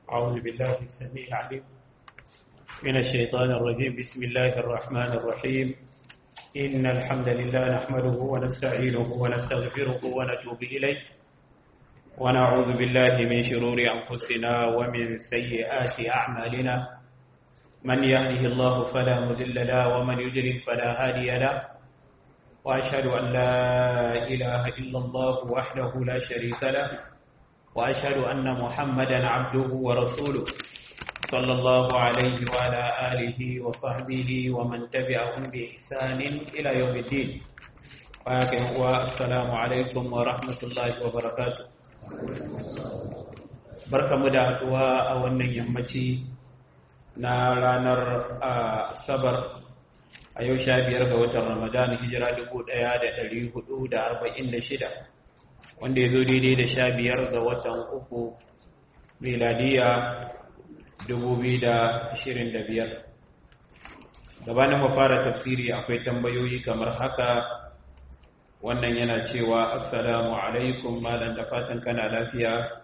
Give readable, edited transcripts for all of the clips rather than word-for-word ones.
أعوذ بالله السميع العليم من الشيطان الرجيم. بسم الله الرحمن الرحيم. إن الحمد لله نحمده ونستعينه ونستغفره ونتوب إليه ونعوذ بالله من شرور أنفسنا ومن سيئات أعمالنا. من يهده الله فلا مضل له ومن يضلل فلا هادي له، وأشهد أن لا إله إلا الله وحده لا شريك له، وأشهد أن محمدا عبده ورسوله صلى الله عليه وعلى آله وصحبه ومن تبعهم بإحسان إلى يوم الدين. والسلام عليكم ورحمة الله وبركاته. barkamu da haduwa a wannan yammaci na ranar Asabar a yau 15 ga watan Ramadan, hijira 1446, wanda ya zo daidai da 15 ga watan uku miladiya 2025. Gabanin mu fara tafsiri akwai tambayoyi kamar haka. Wannan yana cewa assalamu alaikum malam, da fatan kana lafiya,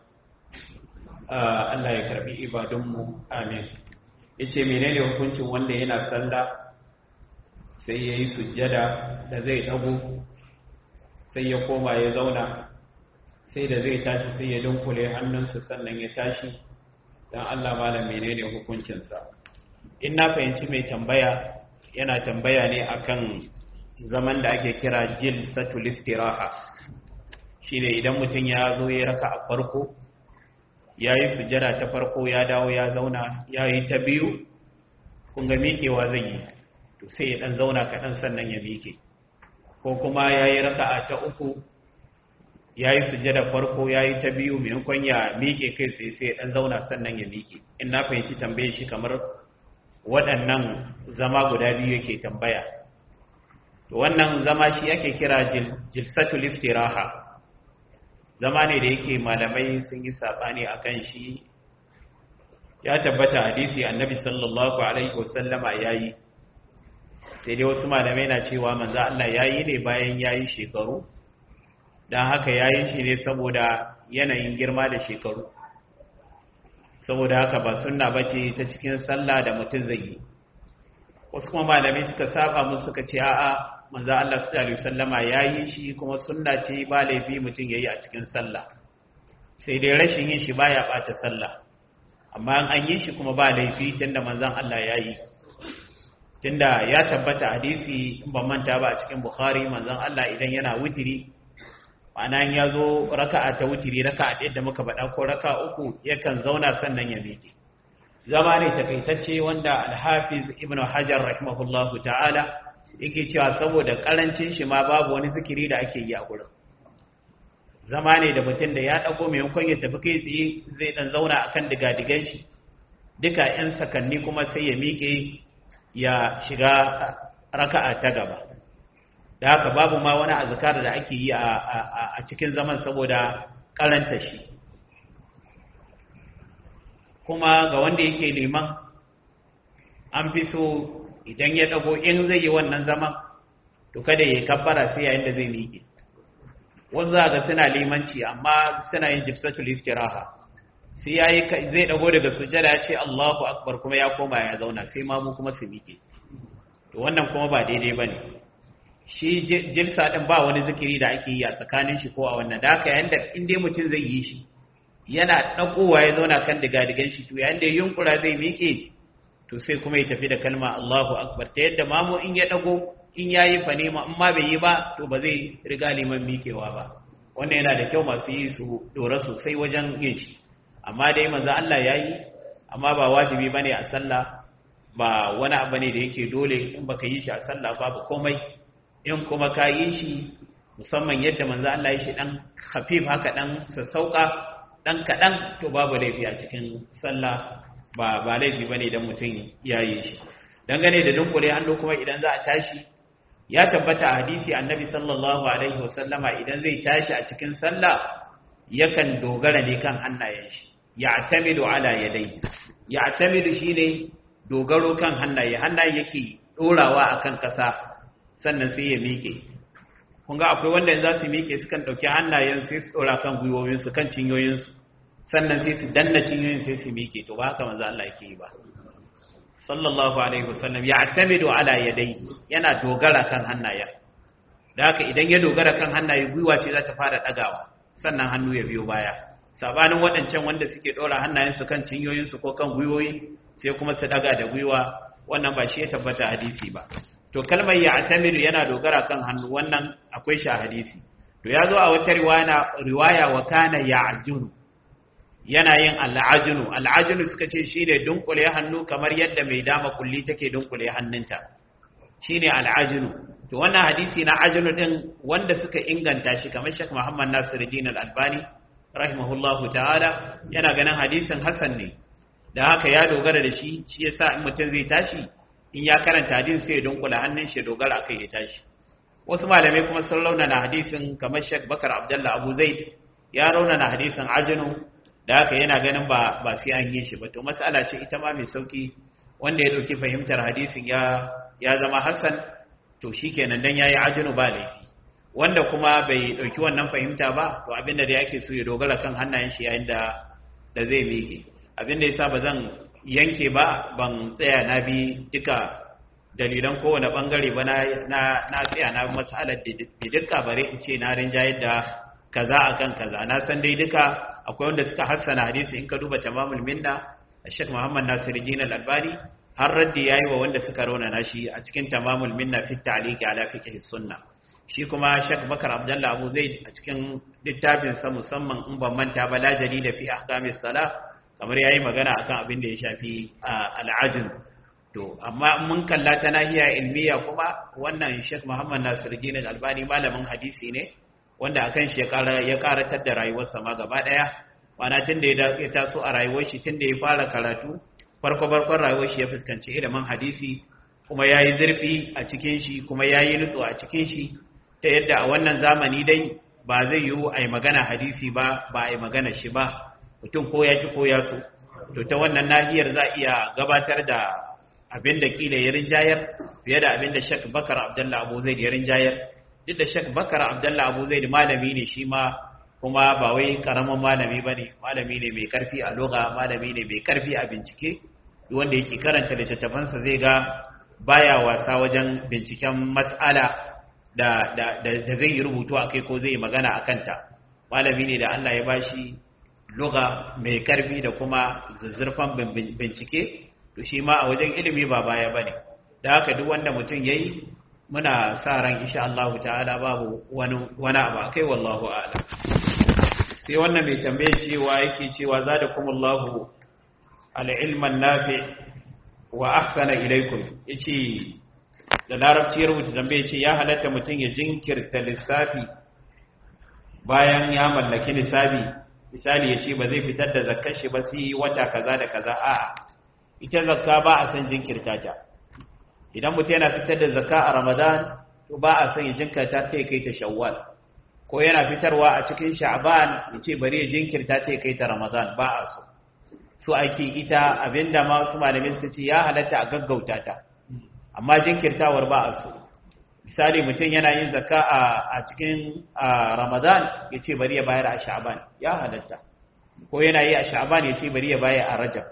Allah ya karbi ibadunmu, amin. Yace menene hukuncin wanda yana sallah sai yayi sujjada da zai dago sai ya koma ya zauna, sai da zai tashi sai ya dunkule hannunsa sannan ya tashi? Dan Allah malam menene hukuncinsa? In na fahimci mai tambaya yana tambaya ne akan zaman da ake kira jilsatul istiraha. Shine idan mutum ya zo ya raka a farko, yayi sujjada ta farko, ya dawo ya zauna, yayi ta biyu, kun ga miƙewa zai yi, to sai ya dan zauna kaɗan sannan ya miƙe. Ko kuma yayi raka'a ta uku, yayi sujjada farko, yayi ta biyu, maimakon ya miƙe kai sai ya dan zauna sannan ya miƙe. In na fahimci tambayar shi kamar waɗannan zama guda biyu yake tambaya. To wannan zama shi ake kira jilsatul istiraha. Zama ne da yake malamai sun yi sabani akan shi. Ya tabbata hadisi annabi sallallahu alaihi wasallama yayi, sai dai wasu malamai na cewa manzo Allah yayi ne bayan yayi shekaru, dan haka yayi shi ne saboda yanayin girma da shekaru. Saboda haka ba sunna bace ta cikin sallah da mutum zai yi. Wasu kuma malamai suka saba musu suka ce a'a, manzo Allah sallallahu alaihi wasallama yayi shi kuma sunna ce, ba laifi mutum yayi a cikin sallah, sai dai rashin yin shi baya bata sallah. Amma an yi shi kuma ba laifi tunda manzon Allah yayi, tunda ya tabbata hadisi in ban manta ba a cikin Bukhari, manzon Allah idan yana witiri, ma'ana ya zo raka'a ta witiri, raka'a ɗaya da muka faɗa ko raka'a uku, yakan zauna sannan ya miƙe. Zama ne takaitacce wanda Al-Hafiz Ibn Hajar rahimahullahu ta'ala yake cewa saboda karancin shi ma babu wani zikiri da ake yi a gurin. Zama ne da mutum da ya dago maimakon ya tafi kai tsaye zai dan zauna akan digadigan shi duka 'yan sakanni, kuma sai ya miƙe ya shiga raka'a ta gaba. Da haka babu ma wani azkar da ake yi a cikin zaman saboda karanta shi. Kuma ga wanda yake liman, an fi so idan ya dago, in zai yi wannan zaman, to kada ya kabbara sai yayin da zai miƙe. Wasu za ga suna limanci amma suna yin jilsatul istiraha, sai zai dago daga sujjada ya ce Allahu akbar kuma ya koma ya zauna, sai ma mu kuma su miƙe. To wannan kuma ba daidai bane. Shi jilsa din ba wani zikiri da ake yi a tsakanin shi ko a wannan. Da haka yayin da in dai mutum zai yi shi yana dagowa ya zauna kan digadigan shi, to yayin da yunkura zai miƙe, to sai kuma ya tafi da kalma Allahu akbar, ta yadda mamu in ya dago, in yayi fa ne ma, in ma bai yi ba to ba zai riga liman miƙewa ba. Wannan yana da kyau masu yi su dora sosai wajen yin shi. Amma dai manzo Allah yayi, amma ba wajibi bane a sallah, ba wani abu ne da yake dole. In baka yi shi a sallah babu komai, in kuma ka yi shi musamman yadda manzo Allah ya shi dan khafif haka, dan sassauka, dan kadan, to babu laifi a cikin sallah. ba laifi bane idan mutum ya yi shi. Dangane da dunkule hannu kuma, idan za a tashi, ya tabbata a hadisi annabi sallallahu alaihi wasallama idan zai tashi a cikin sallah yakan dogara ne kan hannayen shi. Ya'tamidu ala yadayhi. Ya'tamidu shine dogaro kan hannaye yake dorawa akan kasa sannan sai ya miƙe. Kun ga akwai wanda za su miƙe sukan dauki hannayen sai su dora kan gwiwoyinsu, kan cinyoyinsu, sannan sai su danna cinyoyin sai su miƙe. To ba haka manzo Allah yake yi ba sallallahu alaihi wasallam, ya'tamidu ala yadayhi, yana dogara kan hannayen. Da haka idan ya dogara kan hannaye, gwiwa ce za ta fara dagawa sannan hannu ya biyo baya, sabanin waɗancan wanda suke ɗora hannayensu kan cinyoyinsu ko kan gwiwoyi sai kuma su daga da gwiwa, wannan ba shi ya tabbata hadisi ba. To kalmar ya'tamidu yana dogara kan hannu, wannan akwai shi a hadisi. To ya zo a wata riwaya wa kana ya'junu, yana yin al'ajunu suka ce shine dunkule hannu kamar yadda mai dama kulli take dunkule hannunta, shine al'ajunu. To wannan hadisi na ajunu din wanda suka inganta shi kamar Sheikh Muhammad Nasiruddin Al-Albani rahimahullahu ta'ala yana ganin hadisin hasan ne, da haka ya dogara da shi yasa in mutum zai tashi in ya karanta hadisin sai ya dunkula hannun shi dogara akai ya tashi. Wasu malamai kuma sun raunana hadisin kamar Sheikh Bakar Abdullah Abu Zaid ya raunana hadisin ajinu, da haka yana ganin ba sai an yi shi ba. To mas'ala ce ita ma mai sauki, wanda ya dauki fahimtar hadisin ya zama hasan, to shikenan dan yayi ajinu ba laifi. Wanda kuma bai dauki wannan fahimta ba, to abinda da yake so ya dogara kan hannayen shi yayin da zai miƙe. Abinda yasa bazan yanke ba, ban tsaya na bi duka dalilan kowane bangare ba, na tsaya na mas'alar da dukka bare in ce na rinjayar da kaza akan kaza. Na san dai duka akwai wanda suka hassana hadisi, in ka duba tamamul minna Sheikh Muhammad Nasiruddin Al-Albani har raddi yayi wa wanda suka raunana shi a cikin tamamul minna fi ta'liqi ala fiqh sunna. Shi kuma Sheikh Bakar Abdullah Abu Zaid a cikin littafin sa musamman in ban manta ba la jalida fi ahkamis salah, kamar yayi magana akan abin da ya shafi al-ajn. To amma mun kalla ta nahiya ilmiya kuma wannan Sheikh Muhammad Nasiruddin Al-Albani malamin hadisi ne wanda akan shi ya karatar da rayuwarsa ma gaba daya. Wana tun da ya taso a rayuwar shi, tun da ya fara karatu farkon rayuwar shi ya fuskanci ilimin hadisi, kuma yayi zurfi a cikin shi, kuma yayi nutsu a cikin shi, ta yadda a wannan zamani dai ba zai yiwu a yi magana hadisi ba a yi magana shi ba, mutum ko ya ki ko ya so. To ta wannan nahiyar za iya gabatar da abin da kila ya rinjayar fiye da abin da Sheikh Bakar Abdullah Abu Zaid ya rinjayar. Duk da Sheikh Bakar Abdullah Abu Zaid malami ne shi ma, kuma ba wai karamin malami bane, malami ne mai karfi a lugha, malami ne mai karfi a bincike. Wanda yake karanta littattafansa zai ga baya wasa wajen binciken mas'ala da zai yi rubutu akai ko zai yi magana akan ta. Malami ne da Allah ya bashi lugha mai karfi da kuma zuzzurfan bincike. To shi ma a wajen ilimi ba baya bane. Da haka duk wanda mutum yayi, muna sa ran insha Allah ta'ala babu wani abu akai, wallahu a'lam. Sai wannan mai tambaye cewa yake cewa zadakumullahu al-ilman nafi wa ahsana ilaykum, yace da larabci ya rubuta tambaye ce ya halatta mutum ya jinkirta lissafi bayan ya mallaki nisabi. Misali yace ba zai fitar da zakkar shi ba sai wata kaza da kaza. A'a, ita zakka ba a san jinkirta ta. Idan mutum yana fitar da zakka a Ramadan, to ba a san ya jinkirta ta kai ta Shawwal, ko yana fitarwa a cikin Sha'ban yace bari ya jinkirta ta kai ta Ramadan, ba a so. So ake ita abinda ma wasu malamai suka ce ya halatta a gaggauta ta, amma jinkirtawar ba a so. Misali mutum yana yin zakka a cikin Ramadan yace bari ya bayar a Sha'ban, ya halatta. Ko yana yi a Sha'ban yace bari ya bayar a Rajab.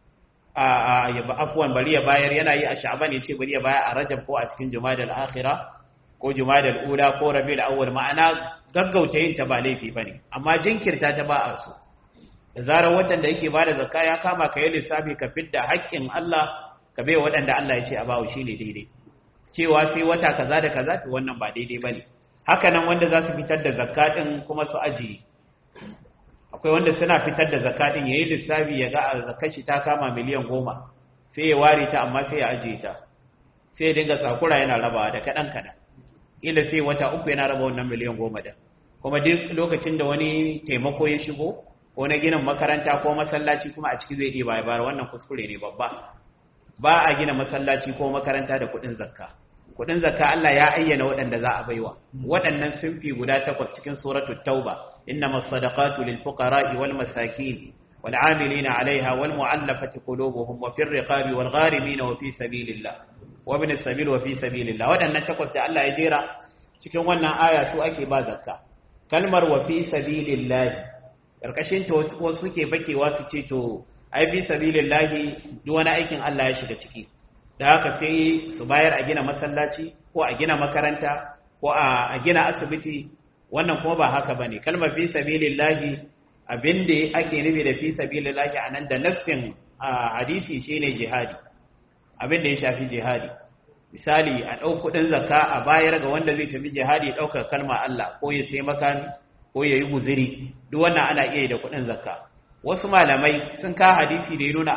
Afwan bari ya bayar yana yi a Sha'ban yace bari ya bayar a Rajab ko a cikin Jumadal Akhirah ko Jumadal Ula ko Rabiul Awwal. Ma'ana gaggauta yin ta ba laifi bane, amma jinkirta ta ba a so. Da zarar watan da yake bada zakka ya kama ka yi lissafi ka fidda haƙƙin Allah ka bai waɗanda Allah ya ce a bawo, shine daidai. Cewa sai wata kaza da kaza, to wannan ba daidai bane. Haka nan wanda za su fitar da zakka din kuma su ajiye. Akwai wanda suna fitar da zakka din yayi lissafi ya ga zakkar shi ta kama miliyan 10, sai ya ware ta amma sai ya ajiye ta. Sai ya dinga tsakura yana rabawa da kadan. Ila sai wata 3 yana raba wannan miliyan 10 din. Kuma duk lokacin da wani taimako ya shigo, ko na ginin makaranta ko masallaci, kuma a ciki zai ɗiba ya bayar, wannan kuskure ne babba. Ba a gina masallaci ko makaranta da kuɗin zakka. Kuɗin zakka Allah ya ayyana waɗanda za a baiwa. Waɗannan sunfi guda 8 cikin suratul Tauba. Innamas sadaqatu lil fuqara'i wal masakin wal 'amilina 'alayha wal mu'allafati qulubuhum wa fir riqabi wal gharimina wa fi sabilillah wa ibn as-sabil wa fi sabilillah. Waɗannan 8 da Allah ya jera cikin wannan aya su ake ba zakka. Kalmar wa fi sabilillah karkashin to wasu suke bakewa su ce to ai fi sabilillahi duk wani aikin Allah ya shiga ciki da haka sai su bayar a gina masallaci ko a gina makaranta ko a gina asibiti. Wannan kuma ba haka bane. Kalmar fi sabilillahi abinda ake nufi da fi sabilillahi anan da nassin hadisi shine jihadi, abinda ya shafi jihadi. Misali a ɗau kuɗin zakka a bayar ga wanda zai tafi jihadi ya ɗaukar kalmar Allah ko ya sai makami ko ya yi guziri, duk wannan ana iya yi da kuɗin zakka. Wasu malamai sun ka hadisi da ya nuna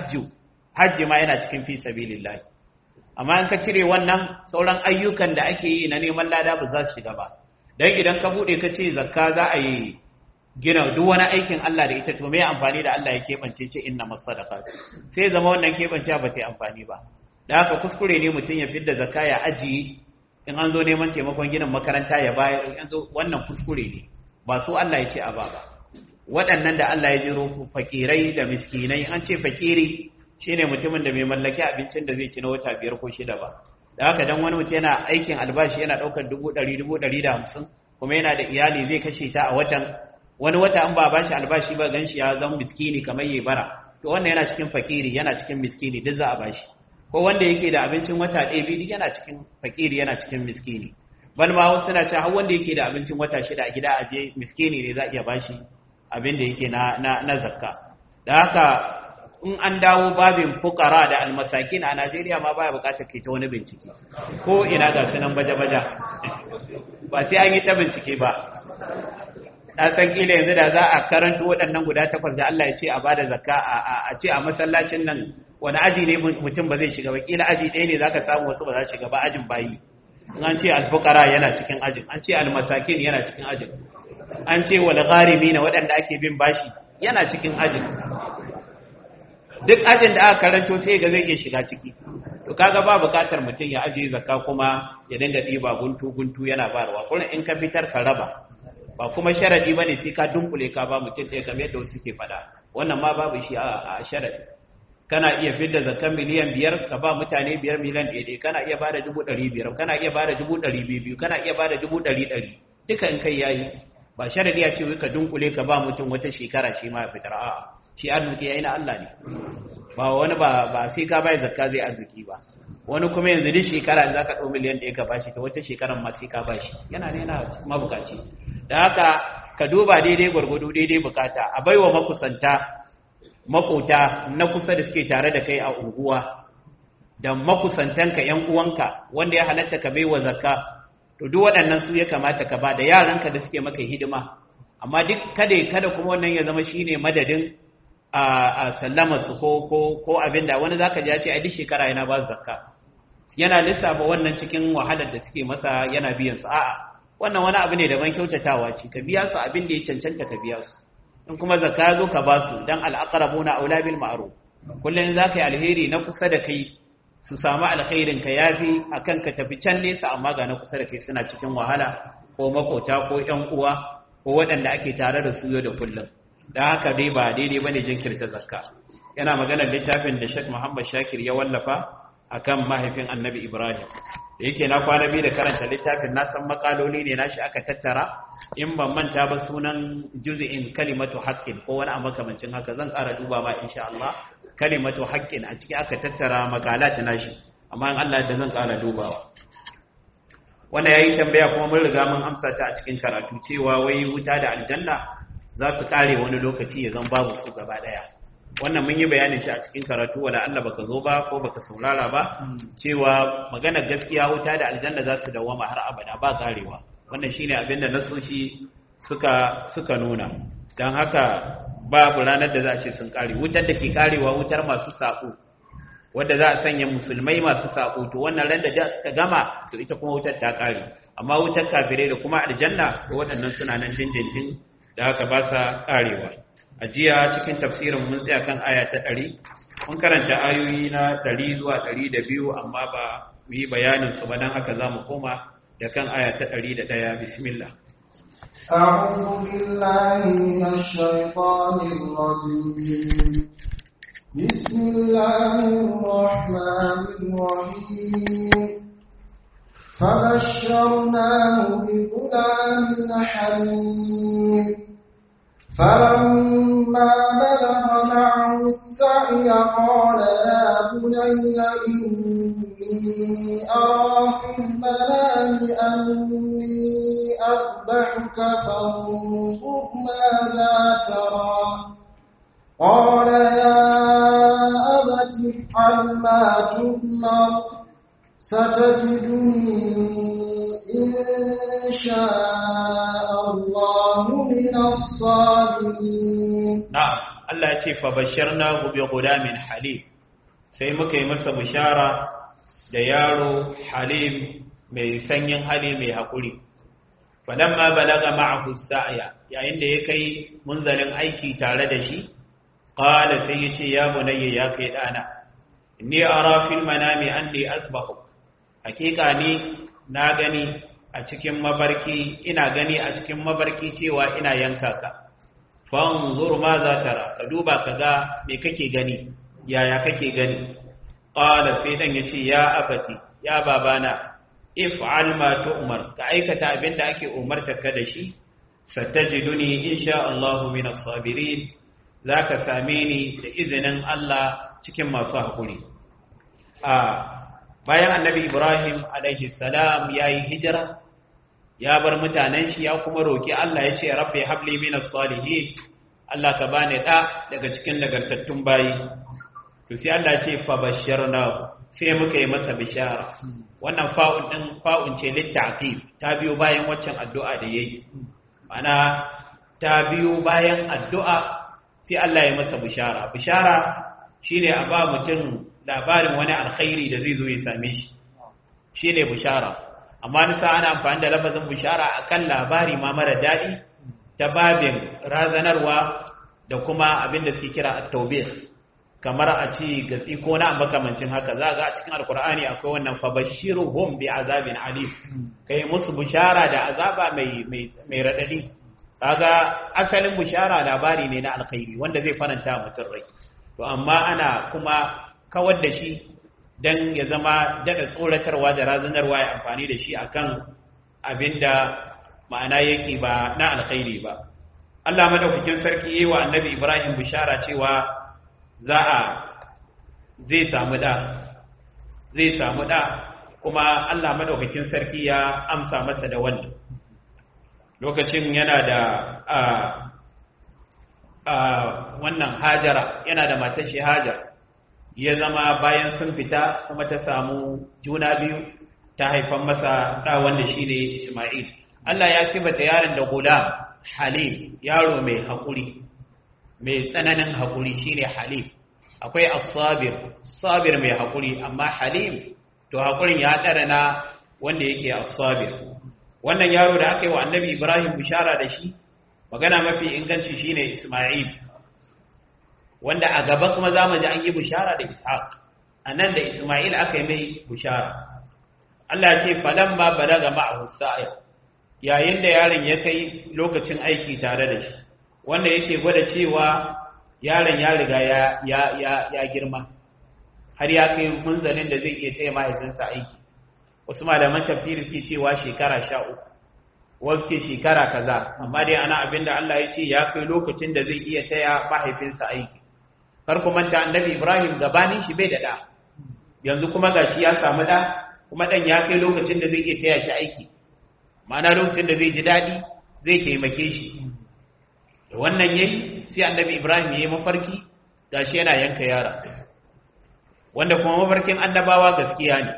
hajji ma yana cikin fi sabilillahi, amma in ka cire wannan sauran ayyukan da ake yi na neman lada ba za su shiga ba. Dan idan ka bude ka ce zakka za a yi gina duk wani aikin Allah da ita, to me amfani da Allah ya keɓance ce inna masadaqat, sai zama wannan keɓance ba ta amfani ba. Da haka kuskure ne mutum ya fidda zakka ya ajiye, in an zo neman taimakon ginin makaranta ya bayar, in an zo wannan kuskure ne, ba su Allah ya ce a ba. Waɗannan da Allah ya jiro fakirai da miskinai, an ce fakiri shine mutumin da mai mallaki abincin da zai ci na wata 5 ko 6 ba. Da haka dan wani mutum yana aikin albashi yana daukar 100,150 kuma yana da iyali zai kashe ta a watan, wani wata an ba bashi albashi ba ganshi ya zama miskini kamar yayi bara, to wannan yana cikin fakiri, yana cikin miskini, duk za a bashi. Ko wanda yake da abincin wata 1 biyu yana cikin fakiri, yana cikin miskini. Bal ma wasu suna cewa har wanda yake da abincin wata 6 a gida aje miskini ne za a iya bashi abin da yake na zakka. Da haka in an dawo babin fukara da almasakin a Najeriya ma baya bukatar kai ta wani bincike, ko ina ga sunan baja-baja, ba sai an yi ta bincike ba. Na san kila yanzu da za a karanta waɗannan guda 8 da Allah ya ce a bada zakka a ce a masallacin nan wani aji ne mutum ba zai shiga ba, kila aji ɗaya ne zaka samu wasu ba za su shiga ba, ajin bayi. In an ce alfukara yana cikin ajin, an ce almasakin yana cikin ajin, an ce wal gharimina waɗanda ake bin bashi yana cikin ajin. Duk ajin da aka karanto sai ga zai iya shiga ciki. To kaga ba bukatar mutum ya ajiye zakka kuma ya dinga diba guntu yana barwa. Kullun in ka fitar ka raba. Ba kuma sharadi bane sai ka dunkule ka ba mutum ɗaya kamar yadda wasu suke faɗa. Wannan ma babu shi a sharadi. Kana iya fidda zakkan miliyan 5 ka ba mutane 5 miliyan 1, kana iya bada 500,000, kana iya bada 200,000, kana iya bada 100,000. Duka in kai yayi. Ba sharadi ya ce wai ka dunkule ka ba mutum wata shekara shi ma ya fitar, a'a. Shi arziki yayi na Allah ne, ba wani ba sai ka bai zakka zai arziki ba. Wani kuma yanzu duk shekara in zaka dau miliyan 1 ka bashi, ta wata shekaran ma sai ka bashi, yana ne na mabukaci. Da haka ka duba daidai gwargwado daidai bukata, a baiwa makusanta makota na kusa da suke tare da kai a unguwa da makusantanka yan uwanka wanda ya halatta ka baiwa zakka, to duk waɗannan su ya kamata ka ba, da yaranka da suke maka hidima. Amma duk kada kuma wannan ya zama shine madadin a sallama su ko abinda wani zaka ji ya ce a duk shekara yana ba zakka, yana lissafa wannan cikin wahalar da suke masa yana biyan su. A'a, wannan wani abu ne daban, kyautatawa ce, ka biya su abin da ya cancanta ka biya su. In kuma zakka zo ka ba su, dan al-aqrabuna aula bil ma'ruf. Kullun zaka yi alheri na kusa da kai su samu alkhairin ka yafi akan ka tafi can nesa amma ga na kusa da kai suna cikin wahala, ko makota ko ƴan uwa ko waɗanda ake tare da su yau da kullum. Da haka dai ba daidai bane jinkirta zakka. Yana maganar littafin da Sheikh Muhammad Shakir ya wallafa akan mahaifin Annabi Ibrahim. Da yake na kwana biyu da karanta littafin, na san makaloli ne nashi aka tattara, in ban manta ba sunan juz'in kalimatu haqqin ko wani makamancin haka, zan ƙara duba ma insha Allah. Kalimatu haqqin a ciki aka tattara makalat nashi, amma in Allah da zan ƙara dubawa. Wannan yayi tambaya kuma mun riga mun amsa ta a cikin karatu, cewa wai wuta da aljanna za su kare wani lokaci ya zan babu su gaba daya. Wannan mun yi bayanin shi a cikin karatu, wala Allah baka zo ba ko baka saurara ba, cewa maganar gaskiya wuta da aljanna za su dawama har abada ba karewa. Wannan shine abinda nasoshi suka nuna. Dan haka babu ranar da za a ce sun kare. Wutar da ke karewa wutar masu sako, wanda za a sanya musulmai masu sako, to wannan ran da suka gama to ita kuma wutar ta kare. Amma wutar kafirai da kuma aljanna to waɗannan suna nan dindindin, da haka ba sa karewa. A jiya cikin tafsirin mun tsaya kan aya ta 100, mun karanta ayoyi na 100 zuwa 102 amma ba mu yi bayanin su ba, dan haka zamu koma da kan aya ta 101. Bismillah. أعوذ بالله من الشيطان الرجيم. بسم الله الرحمن الرحيم. فبشرناه بغلام حليم فلما بلغ معه السعي قال يا بني إني أرى في المنام أني أذبحك فانظر ماذا ترى قال يا أبت افعل ما تؤمر ستجدني إن شاء الله من الصابرين. نعم الله يقول فبشرناه بغلام حليم sai muka yi masa bishara da yaro halim mai sanyin hali mai haƙuri. Falamma balaga ma'ahu sa'ya yayin da ya kai munzalin aiki tare da shi qala sai yace ya bunayya ya kai dana inni ara fil manami anni asbahu hakika ni na gani a cikin mabarki ina gani a cikin mabarki cewa ina yanka ka fanzur ma za tara ka duba kaga me kake gani yaya kake gani qala sai dan yace ya abati ya babana if'al ma tu'mar ka aikata abinda ake umarta ka da shi satajiduni insha Allah min as-sabirin zaka same ni da izinin Allah cikin masu hakuri bayan annabi Ibrahim alaihi salam yayi hijira ya bar mutanen shi ya kuma roki Allah ya ce rabbi habli min as-salihin Allah ka bani da daga cikin nagartattun bayi to sai Allah ce fa basharnahu sai muka yi masa bishara wannan fa'un din fa'un ce litta'qib ta biyo bayan waccan addu'a da yayi ana ta biyo bayan addu'a sai Allah ya masa bishara bishara shine a ba mutum labarin wani alkhairi da zai zo ya same shi shine bishara amma nisa ana amfani da lafazin bishara akan labari ma mara dadi ta babin razanarwa da kuma abin da suke kira at-tawbih kamar a ci gatsi ko na makamancin haka za ga a cikin alkur'ani akwai wannan fabashiruhum bi azabin alim kai musu bishara da azaba mai radadi kaga asalin bishara labari ne na alkhairi wanda zai faranta mutum rai to amma ana kuma kawar da shi dan ya zama daga tsoratarwa da razanarwa ya amfani da shi akan abinda ma'ana yake ba na alkhairi ba Allah madaukakin sarki yayi wa annabi Ibrahim bishara cewa zai samu da kuma Allah madaukakin sarki ya amsa masa da wannan lokacin yana da wannan Hajara yana da matar shi Hajar ya zama bayan sun fita kuma ta samu juna biyu ta haifan masa da wanda shine Isma'il Allah ya sifata yaron da gulam halim yaro mai hakuri mai tsananin haƙuri shine halim akwai as-sabir sabir mai haƙuri amma halim to haƙurin ya ɗara na wanda yake as-sabir wannan yaro da aka yi wa annabi Ibrahim bishara da shi magana mafi inganci shine Isma'il wanda a gaba kuma zamu ji an yi bishara da Ishaq anan da Isma'il aka yi mai bishara Allah ya ce falamma balaga ma'ahu sa'i yayin da yaron ya kai lokacin aiki tare da shi wanda yake gwada cewa yaron ya riga ya girma har ya kai munzalin da zai iya taya mahaifinsa aiki wasu malaman tafsiri ke cewa shekara 13 wasu ce shekara kaza amma dai ana abinda Allah ya ce ya kai lokacin da zai iya taya mahaifinsa aiki kar ku manta annabi Ibrahim gabanin shi bai da da yanzu kuma gashi ya samu da kuma dan ya kai lokacin da zai iya taya shi aiki ma'ana lokacin da zai ji dadi zai taimake shi wannan yayi sai annabi Ibrahim yayi mafarki gashi yana yanka yara wanda kuma mafarkin annabawa gaskiya ne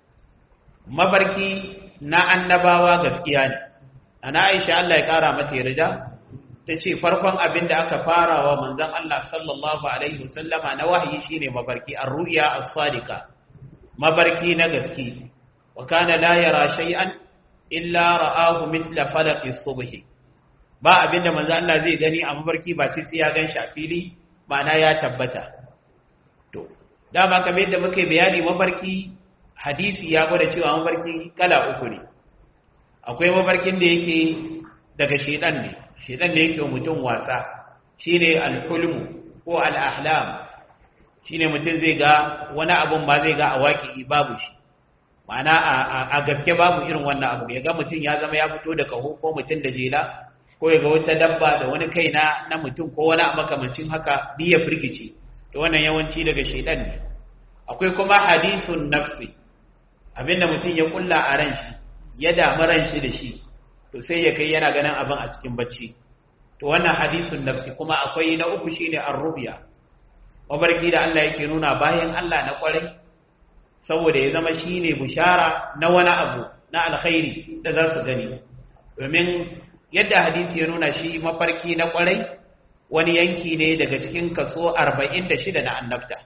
mafarki na annabawa gaskiya ne ana Aisha Allah ya kara mata yarda tace farkon abin da aka fara wa manzon Allah sallallahu alaihi wasallama na wahayi shine mafarki ar-ru'ya as-sadiqa mafarki na gaske wa kana la yara shay'an illa ra'ahu mithla falaqi as-subh ba abinda manzo Allah zai gani a mafarki ba sai ya ganshi a fili ma'ana ya tabbata to dama kamar yadda muke bayani mafarki hadisi ya gwada cewa mafarki kala uku ne akwai mafarkin da yake daga shedan ne yake mutum wasa shine al-hulmu ko al-ahlam shine mutum zai ga wani abun ba zai ga a waki babu shi ma'ana a gaske babu irin wannan abu ya ga mutum ya zama ya fito da kaho ko mutum da jela ko ya ga wata dabba da wani kai na mutum ko wani makamancin haka bi ya firgice, to wannan yawanci daga shaidan ne. Akwai kuma hadisun nafsi, abinda mutum ya kulla a ran shi ya damu ran shi da shi, to sai ya kai yana ganin abin a cikin bacci, to wannan hadisun nafsi. Kuma akwai na uku shine ar-ru'ya, mafarki da Allah yake nuna bayan Allah na kwarai saboda ya zama shine bushara na wani abu na alkhairi da za su gani. Domin yadda hadisi ya nuna shi mafarki na kwarai wani yanki ne daga cikin kaso 46 na annabta.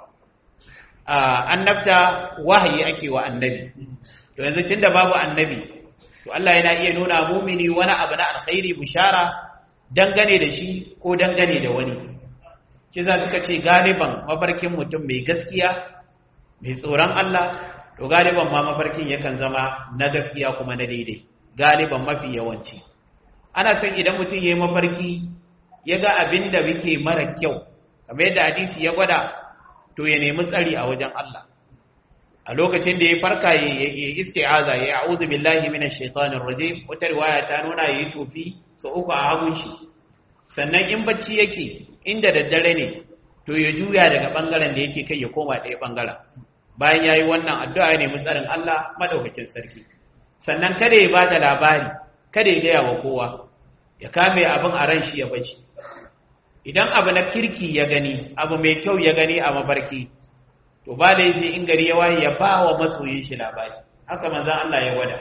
Annabta wahayi ake wa annabi, to yanzu tunda babu annabi, to Allah yana iya nuna mumini wani abu na alkhairi bushara dangane da shi ko dangane da wani. Kiza suka ce galiban mafarkin mutum mai gaskiya mai tsoron Allah, to galiban ma mafarkin yakan zama na gaskiya kuma na daidai, galiban mafi yawanci. Ana son idan mutum ya yi mafarki ya ga abin da muke mara kyau, kamar yadda hadisi ya gwada, to ya nemi tsari a wajen Allah. A lokacin da ya farka ya isti'aza, ya a'udhu billahi minash shaitanir rajim. Wata riwaya ta nuna yayi tofi sau 3 a hagun shi. Sannan in bacci yake, inda daddare ne, to ya juya daga bangaren da yake kai ya koma ɗaya bangaren. Bayan yayi wannan addu'a ya nemi tsarin Allah madaukakin sarki. Sannan kada ya bada labari, kada ya gaya wa kowa, ya kame abin a ran shi ya bashi. Idan abu na kirki ya gani, abu mai kyau ya gani a mafarki, to ba da yake in gari ya waye ya ba wa masoyin shi labari. Haka manzon Allah ya gwada,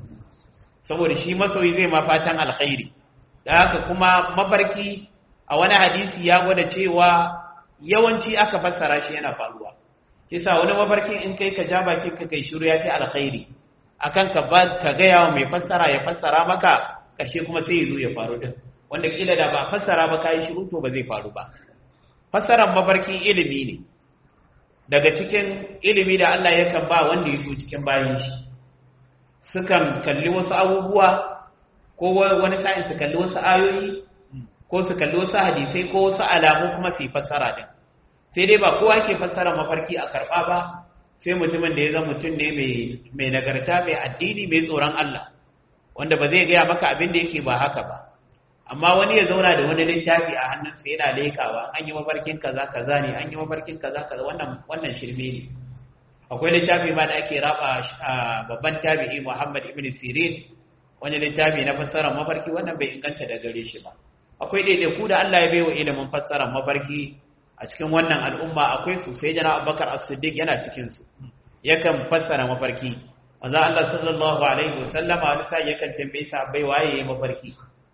saboda shi masoyi zai ma fatan alkhairi. Da haka kuma mafarki a wani hadisi ya gwada cewa yawanci aka fassara shi yana faruwa. Kisa wani mafarkin in kai ka ja bakin ka kai shiru ya fi alkhairi akan ka gaya wa mai fassara ya fassara maka, ƙarshe kuma sai ya zo ya faru din, wanda kila da ba fassara ba kai shiru to ba zai faru ba. Fassarar mafarki ilimi ne daga cikin ilimi da Allah yakan ba wanda ya so cikin bayin shi. Sukan kalli wasu abubuwa, ko wani sa'in su kalli wasu ayoyi, ko su kalli wasu hadisai ko wasu alamu kuma su yi fassara din. Sai dai ba kowa ke fassara mafarki a karɓa ba, sai mutumin da ya zama mutum ne mai nagarta, mai addini, mai tsoron Allah, wanda ba zai gaya maka abin da yake ba haka ba. Amma wani ya zauna da wani littafi a hannunsa yana leƙawa, an yi mafarkin kaza kaza ne, an yi mafarkin kaza kaza, wannan shirme ne. Akwai littafi ma da ake raba babban tabi'i Muhammad ibn Sirin, wani littafi na fassarar mafarki, wannan bai inganta da gare shi ba. Akwai ɗaiɗaiku da Allah ya baiwa ilimin fassarar mafarki a cikin wannan al'umma, akwai su. Sai jana Abubakar As-Siddiq yana cikin su, yakan fassara mafarki. Manzo Allah sallallahu alaihi wasallam wani sai yakan tambaye sahabbai waye yayi mafarki.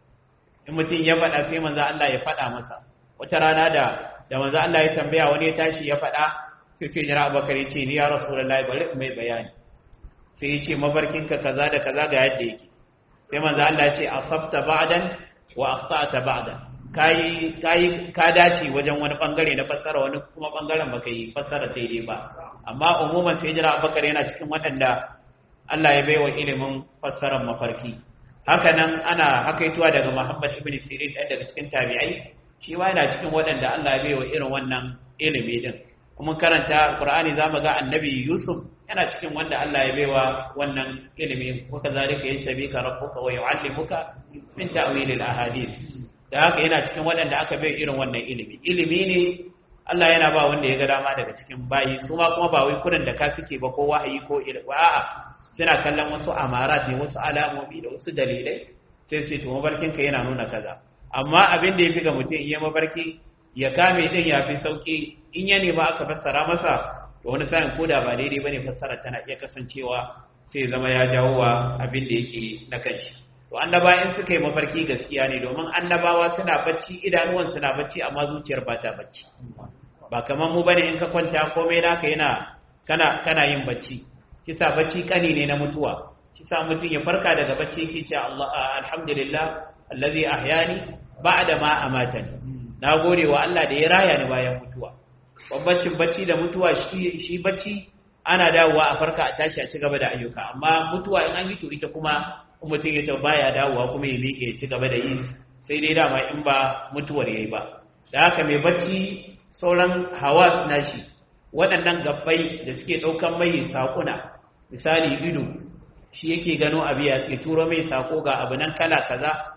In mutum ya faɗa sai manzo Allah ya faɗa masa. Wata rana da manzo Allah ya tambaya, wani ya tashi ya faɗa, sai jana Abubakar ya ce ni ya Rasulullahi bari mai bayani. Sai ya ce mafarkinka kaza da kaza ga yadda yake. Sai manzo Allah ya ce asabta ba'dan wa akhta'ta ba'dan. Ka dace wajen wani bangare na fassara, wani kuma bangaren baka yi fassara daidai ba. Amma umuman sai jira Abubakar yana cikin waɗanda Allah ya baiwa ilimin fassarar mafarki. Haka nan ana hakaituwa daga Muhammad ibn Sirin, ɗaya daga cikin tabi'ai, shi ma yana cikin waɗanda Allah ya baiwa irin wannan ilimi din. Kuma karanta Qur'ani zamu ga Annabi Yusuf yana cikin wanda Allah ya baiwa wannan ilimi. Wa kazalika yasbika rabbuka wa yu'allimuka min ta'wilil ahadith. Da haka yana cikin waɗanda aka bai irin wannan ilimi ne Allah yana ba wanda ya ga dama daga cikin bayi. Su ma kuma ba wai kurin da ka suke ba ko wahayi ko a'a, suna kallon wasu amarat ne, wasu alamomi da wasu dalilai, sai to mabarkinka yana nuna kaza. Amma abin da ya fi ga mutum in ya mabarki ya kame din ya fi sauki. In ya nema aka fassara masa, to wani sa'in koda ba daidai bane fassara tana iya kasancewa sai zama ya jawo wa abin da yake na kanshi. To annaba in suka yi mafarki gaskiya ne, domin annabawa suna bacci, idanuwan suna bacci, amma zuciyar ba ta bacci. Ba kamar mu bane in ka kwanta komai naka kana yin bacci. Kisa bacci kani ne na mutuwa. Kisa mutum ya farka daga bacci yake ce alhamdulillah allazi ahyani ba'da ma amatani. Nagode wa Allah da ya raya ni bayan mutuwa. Bambancin bacci da mutuwa, shi bacci ana dawowa a farka a tashi a ci gaba da ayyuka, amma mutuwa in an yi to ita kuma mutum ya ta baya dawowa kuma ya miƙe ya ci gaba da yi, sai dai dama in ba mutuwar yayi ba. Da haka mai bacci sauran hawas nashi, waɗannan gabbai da suke ɗaukan mai saƙuna, misali ido, shi yake gano abu ya turo mai saƙo ga abu nan kala kaza,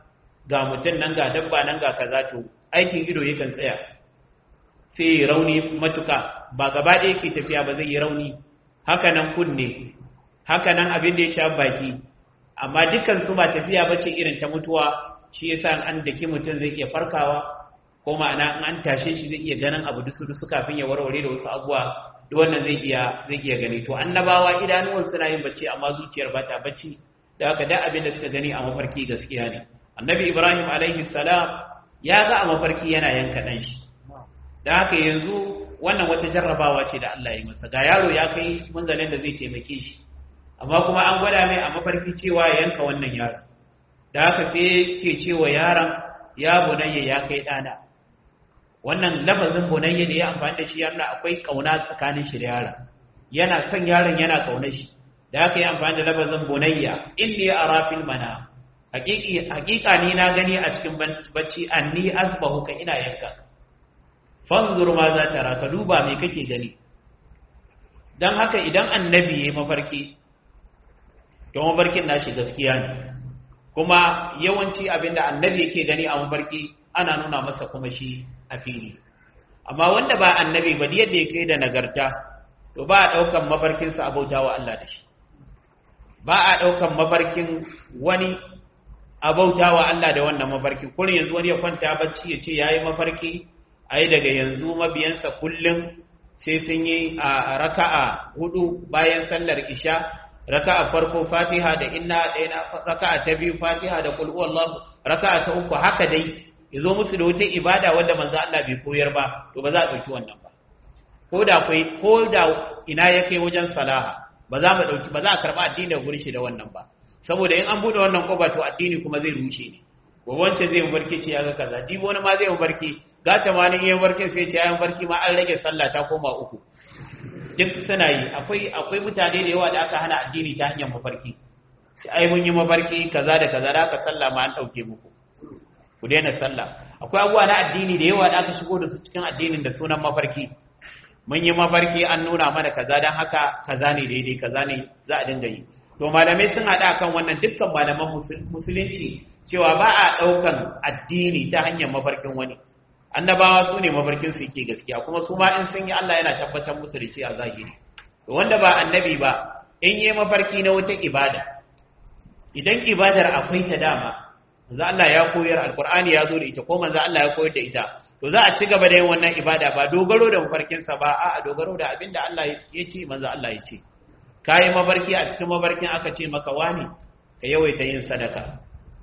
ga mutum nan ga dabba nan ga kaza to aikin ido yakan tsaya sai ya rauni matuka ba gaba ɗaya yake tafiya ba zai yi rauni haka nan kunne haka nan abin da ya sha baki amma dukkan su ba tafiya bace irin ta mutuwa shi yasa an daki mutum zai iya farkawa ko ma'ana in an tashe shi zai iya ganin abu dusu kafin ya warware da wasu abubuwa duk wannan zai iya gani to annabawa idanuwan suna yin bacci amma zuciyar ba ta bacci da haka da abin da suka gani a mafarki gaskiya ne annabi ibrahim alaihi salam ya ga a mafarki yana yanka dan shi da haka yanzu wannan wata jarrabawa ce da Allah ya yi masa ga yaro ya kai munzalin da zai taimake shi amma kuma an gwada mai a mafarki cewa ya yanka wannan yaro da haka sai ke cewa yaron ya bunayya ya kai dana wannan lafazin bunayya da ya amfani da shi yana akwai kauna tsakanin shi da yaron yana son yaron yana kauna shi da haka ya amfani da lafazin bunayya inni ara fil mana hakika ni na gani a cikin bacci anni azbahuka ina yanka fanzur ma za ta raka duba me kake gani dan haka idan annabi yayi mafarki to mafarkin nashi gaskiya ne kuma yawanci abinda annabi yake gani a mafarki ana nuna masa kuma shi a fili amma wanda ba annabi ba yadda yake da nagarta to ba a daukan mafarkin sa abautawa Allah da shi ba a daukan mafarkin wani abautawa Allah da wannan mafarki kullun yanzu wani ya kwanta bacci ya ce yayi mafarki ai daga yanzu mabiyansa kullum sai sun yi a raka'a 4 bayan sallar isha raka'a farko Fatiha da inna ɗaya raka'a ta biyu Fatiha da qul huwallahu raka'a ta uku haka dai yazo musu da wata ibada wanda manzo Allah bai koyar ba to ba za a dauki wannan ba ko da ina yake wajen salaha ba za a karba addini da gurin shi da wannan ba saboda in an bude wannan koba to addini kuma zai rushe ne gobe wance zai barke ce ya ga kaza jibo wani ma zai barke gata ma ni yin barkin sai ce ayan barki ma an rage sallah ta koma 3 duk suna yi akwai mutane da yawa da aka hana addini ta hanyar mafarki ai mun yi mafarki kaza da kaza da aka sallah ma an dauke muku ku daina sallah akwai abubuwa na addini da yawa da aka shigo da su cikin addinin da sunan mafarki mun yi mafarki an nuna mana kaza dan haka kaza ne daidai kaza ne za a dinga yi to malamai sun hada kan wannan dukkan malaman musulunci cewa ba a daukan addini ta hanyar mafarkin wani annabawa su ne mafarkinsu yake gaskiya kuma su ma in sun yi Allah yana tabbatar musu da shi a zahiri wanda ba annabi ba in yi mafarki na wata ibada idan ibadar akwai ta dama manzo Allah ya koyar alqur'ani ya zo da ita ko manzo Allah ya koyar da ita to za a ci gaba da yin wannan ibada ba dogaro da mafarkinsa ba a dogaro da abinda Allah ya ce manzo Allah ya ce kai mafarki a cikin mafarkin aka ce maka wani ka yawaita yin sadaka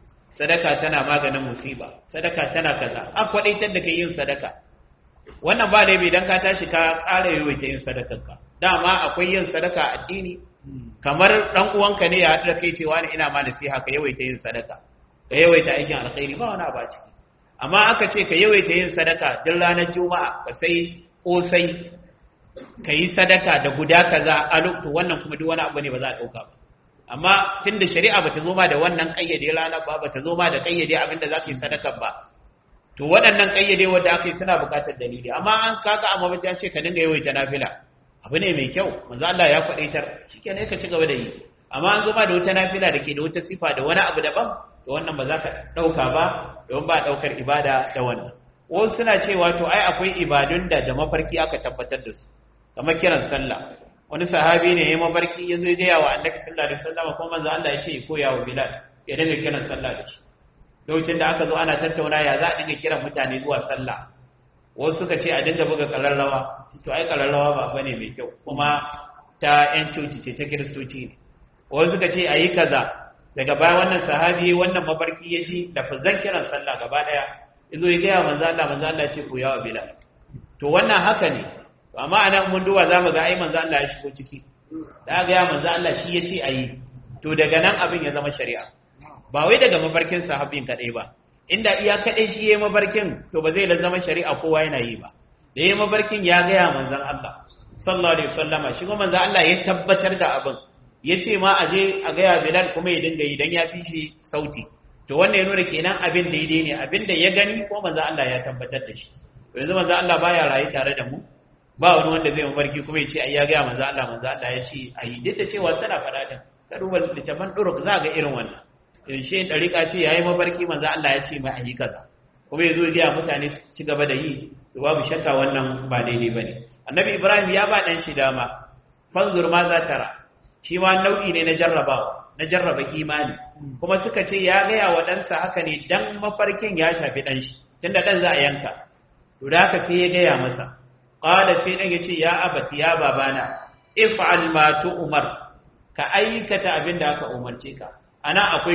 tana maganin musiba sadaka tana kaza an kwadaitar da kai yin sadaka wannan ba da idan ka tashi ka ƙara yawaita yin sadakarka dama akwai yin sadaka addini kamar dan uwanka ne ya haɗu da kai cewa ina ma nasiha ka yawaita yin sadaka ka yawaita aikin alkhairi ba wani ba ciki amma aka ce ka yawaita yin sadaka duk ranar juma'a ka sai kosai ka yi sadaka da guda kaza a lokacin wannan kuma duk wani abu ne ba za a ɗauka ba amma tunda shari'a bata zo ma da wannan kayyade rana ba bata zo ma da kayyade abinda zaka yi sadaka ba to waɗannan kayyade wanda aka yi suna buƙatar dalili amma an kaga amma bace an ce ka dinga yawaita nafila abu ne mai kyau manzo Allah ya kwadaitar shikenan ka ci gaba da yi amma an zo ma da wata nafila da ke da wata sifa da wani abu daban to wannan ba za ka dauka ba don ba daukar ibada da wannan wasu suna cewa to ai akwai ibadun da mafarki aka tabbatar da su kamar kiran sallah wani sahabi ne ya mafarki ya zo ya gaya wa annabi sallallahu alaihi wasallam kuma manzo Allah ya ce ya koya wa Bilal ya dinga kiran sallah da shi lokacin da aka zo ana tattauna ya za a dinga kiran mutane zuwa sallah wasu suka ce a dinga buga kararrawa to ai kararrawa ba bane mai kyau kuma ta yan coci ce ta kiristoci ne wasu suka ce ayi kaza daga baya wannan sahabi wannan mafarki ya ji da fazan kiran sallah gaba daya yazo ya gaya manzo Allah ya ce koya wa Bilal to wannan haka ne amma anan mun duba zamu ga ai manzo Allah ya shigo ciki da ga ya manzo Allah shi yace ayi to daga nan abin ya zama shari'a ba wai daga mafarkin sahabbin kadai ba inda iya kadai shi yayin mafarkin to ba zai zama shari'a kowa yana yi ba da yayin mafarkin ya ga ya manzo Allah sallallahu alaihi wasallama shi kuma manzo Allah ya tabbatar da abin yace ma aje a ga ya Bilal kuma ya dinga yi dan ya fi shi sauti to wannan ya nuna kenan abin daidai ne abin da ya gani ko manzo Allah ya tabbatar da shi yanzu manzo Allah baya rayu tare da mu ba wani wanda zai mafarki kuma ya ce ai ya ga manzo Allah ya ce ai duk da cewa tana fada din ka duba littafin duruk za ga irin wannan shi dariƙa ce yayi mafarki manzo Allah ya ce mai ayi kaza kuma yazo ya mutane su ci gaba da yi to babu shakka wannan ba daidai bane annabi Ibrahim ya ba dan shi dama fanzur ma za tara shi ma nau'i ne na jarraba imani kuma suka ce ya gaya wa ɗansa haka ne dan mafarkin ya shafi ɗan shi tunda ɗan za a yanka to da haka sai ya gaya masa qala sai ɗan ya ce ya abati ya babana if'al ma tu'mar ka aikata abin da aka umarce ka ana akwai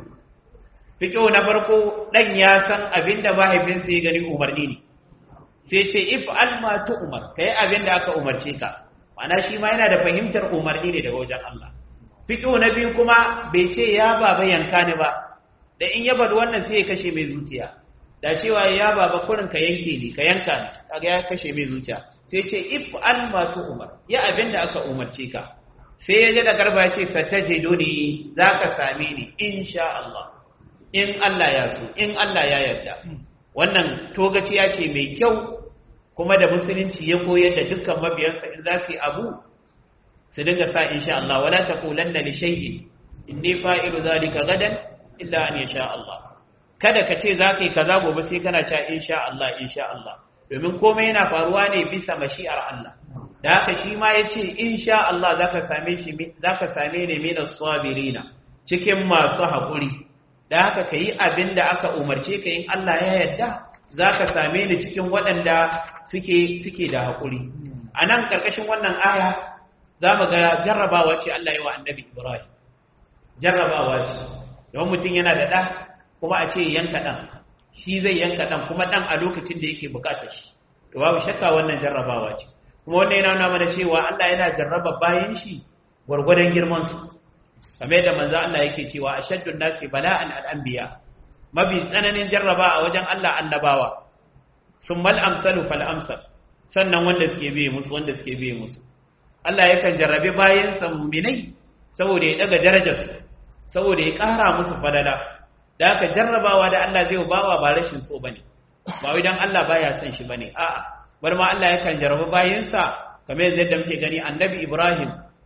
fiqhu na farko ɗan ya san abin da mahaifinsa ya gani umarni ne sai ce if'al ma tu'mar kai abin da aka umarce ka ana shi ma yana da fahimtar umarni ne daga wajen Allah fiqhu na biyu kuma bai ce ya baba yanka ni ba da in ya bada wannan sai ya kashe mai zuciya da cewa ya baba kurin ka yanke ni ka yanka ni kaga ya kashe mai zuciya sai ce if al ma umar ya abinda aka umarce ka sai ya ga da garba ya ce satajiduni zaka same ni insha Allah in Allah ya so in Allah ya yarda wannan togaciya ce mai kyau kuma da musulunci ya koyar da dukkan mabiyansa in za su yi abu su dinga sa insha Allah wala taqulanna li shay'in inni fa'ilu zalika gadan illa an yasha Allah kada ka ce za ka yi kaza gobe sai kana cewa insha Allah domin komai yana faruwa ne bisa mashi'ar Allah da haka shi ma yace insha Allah zaka same ni min as-sabirina cikin masu hakuri da haka kai abinda aka umarce ka in Allah ya yarda zaka same ni cikin waɗanda suke da hakuri anan karkashin wannan aya zamu ga jarrabawa ce Allah ya wa annabi Ibrahim jarrabawa ce don mutum yana da ɗa kuma a ce yanka ɗan shi zai yanka ɗan kuma ɗan a lokacin da yake bukatar shi to babu shakka wannan jarrabawa ce kuma wannan yana nuna mana cewa Allah yana jarraba bayan shi gwargwadon girman su kamar yadda manzo Allah yake cewa ashaddun nasi bala'an al-anbiya mabi tsananin jarraba a wajen Allah annabawa summal amsalu fal amsal sannan wanda suke biye musu Allah yakan jarrabe bayan sa mu'minai saboda ya daga darajarsu saboda ya ƙara musu fadala da aka jarrabawa da Allah zai bawa ba rashin so bane ba wai dan Allah baya son shi bane a'a bar ma Allah yakan jarraba bayinsa kamar yadda muke gani annabi Ibrahim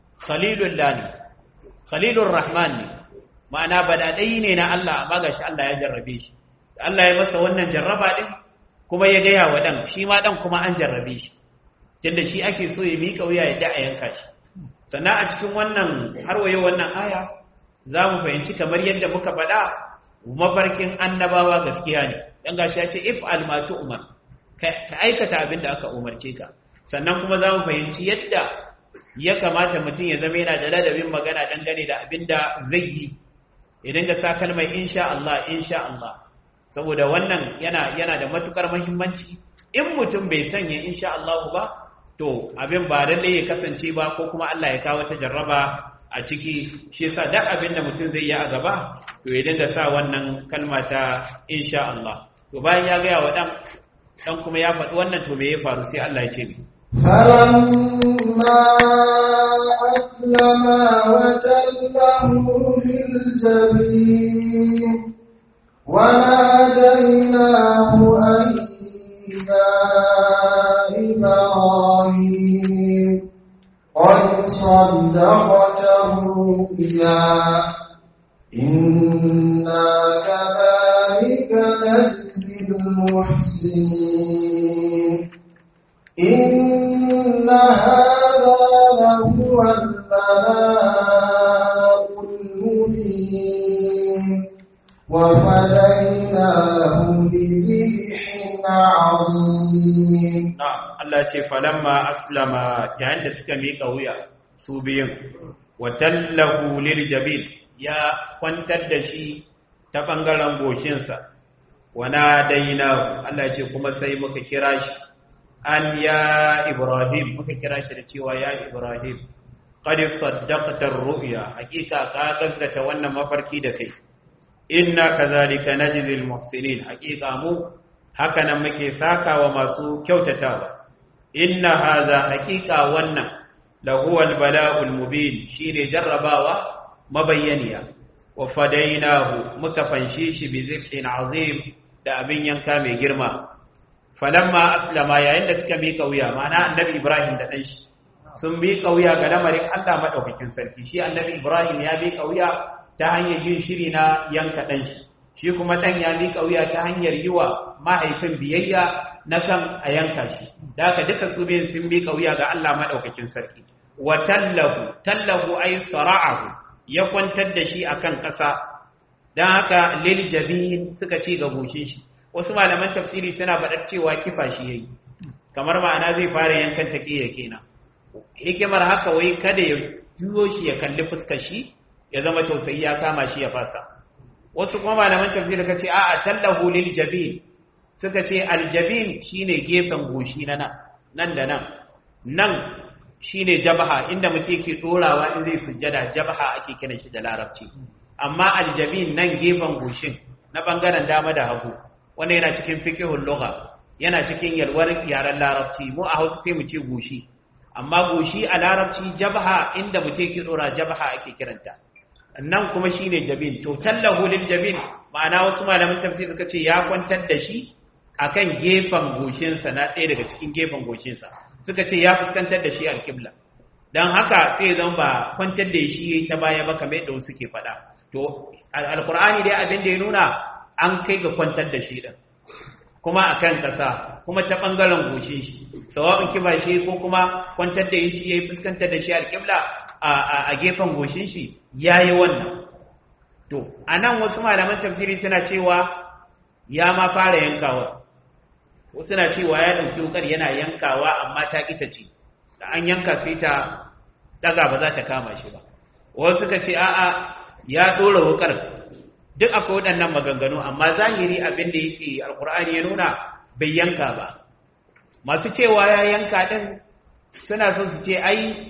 khalilur rahman ne ma'ana badadai ne na Allah amma gashi Allah ya jarrabe shi Allah ya masa wannan jarraba din kuma ya gaya wa dan shi ma dan kuma an jarrabe shi tunda shi ake so ya mika wuya ya da a yanka shi sannan a cikin wannan har waye wannan aya za mu fahimci kamar yadda muka faɗa mafarkin annabawa gaskiya ne dan gashi ya ce if almatu umar ka aikata abin da aka umarce ka sannan kuma za mu fahimci yadda ya kamata mutum ya zama yana da ladabin magana dangane da abin da zai yi idan ka sa kalmar insha Allah saboda wannan yana da matukar muhimmanci in mutum bai sanya insha Allah ba to abin ba lalle ya kasance ba ko kuma Allah ya kawo ta jarraba a ciki shi yasa duk abin da mutum zai yi a gaba to ya dinga sa wannan kalma ta insha Allah to bayan ya ga wa dan kuma ya faɗi wannan to me ya faru sai Allah ya ce ni falamma aslama wa tallahu liljabin wa nadaynahu an إبراهيم قد صدقت الرؤيا إنا كذلك نجزي المحسنين إن هذا لهو البلاء المبين وفديناه بذبح عظيم Allah ce falamma aslama yayin da suka mika wuya su biyun wa tallahu lil jabil ya kwantar da shi ta bangaren goshinsa wa nadainahu Allah ce kuma sai muka kira shi an ya Ibrahim muka kira shi da cewa ya Ibrahim qad saddaqta ar-ru'ya hakika ka gaskata wannan mafarki da kai inna kadhalika najzil muhsinin hakika mu haka nan muke sakawa masu kyautatawa inna hadha haqiqa wannan lahu albala'ul mubin shine jarrabawa mabayyaniya wa fadainahu muka fanshe shi bi zibhin azim da abin yanka mai girma falamma aslama yayin da suka mika wuya ma'ana annabi Ibrahim da dan shi sun mika wuya ga lamarin Allah madaukakin sarki shi annabi Ibrahim ya mika wuya ta hanyar yin shiri na yanka ɗan shi kuma ɗan ya miƙa wuya ta hanyar yi wa mahaifin biyayya na kan a yanka shi da haka duka su biyun sun miƙa wuya ga Allah maɗaukakin sarki wa tallahu ay sara'ahu ya kwantar da shi akan ƙasa dan haka lil jabin suka ce ga goshin shi wasu malaman tafsiri suna faɗar cewa kifa shi yayi kamar ma'ana zai fara yankan taqiya kenan hikimar haka wai kada ya juyo shi ya kalli fuskar shi ya zama tausayi ya kama shi ya fasa wasu kuma malaman tafsiri suka ce a'a tallahu lil jabin suka ce aljabin shine gefen goshi na nan da nan shine jabha inda mutum yake dorawa in zai sujjada jabha ake kiran shi da larabci amma aljabin nan gefen goshin na bangaren dama da hagu wanda yana cikin fiqhul lugha yana cikin yalwar yaren larabci mu a Hausa sai mu ce goshi amma goshi a larabci jabha inda mutum yake dora jabha ake kiranta nan kuma shine jabin to tallahu lil jabin ma'ana wasu malaman tafsir suka ce ya kwantar da shi akan gefen goshinsa na ɗaya daga cikin gefen goshinsa suka ce ya fuskantar da shi alkibla dan haka sai zan ba kwantar da shi ta baya ba kamar yadda wasu ke faɗa to alqur'ani dai abin da ya nuna an kai ga kwantar da shi din kuma akan kasa kuma ta bangaren goshin shi sawa'un kiba shi ko kuma kwantar da shi yayi fuskantar da shi alkibla a gefen goshin shi yayi wannan to anan wasu malaman tafsiri suna cewa ya ma fara yankawa wasu na cewa ya dauki wukar yana yankawa amma ta kita ce da an yanka sai ta daga ba za ta kama shi ba wasu suka ce a'a ya dora wukar duk akwai waɗannan maganganu amma zahiri abin da yake alkur'ani ya nuna bai yanka ba masu cewa ya yanka din suna so su ce ai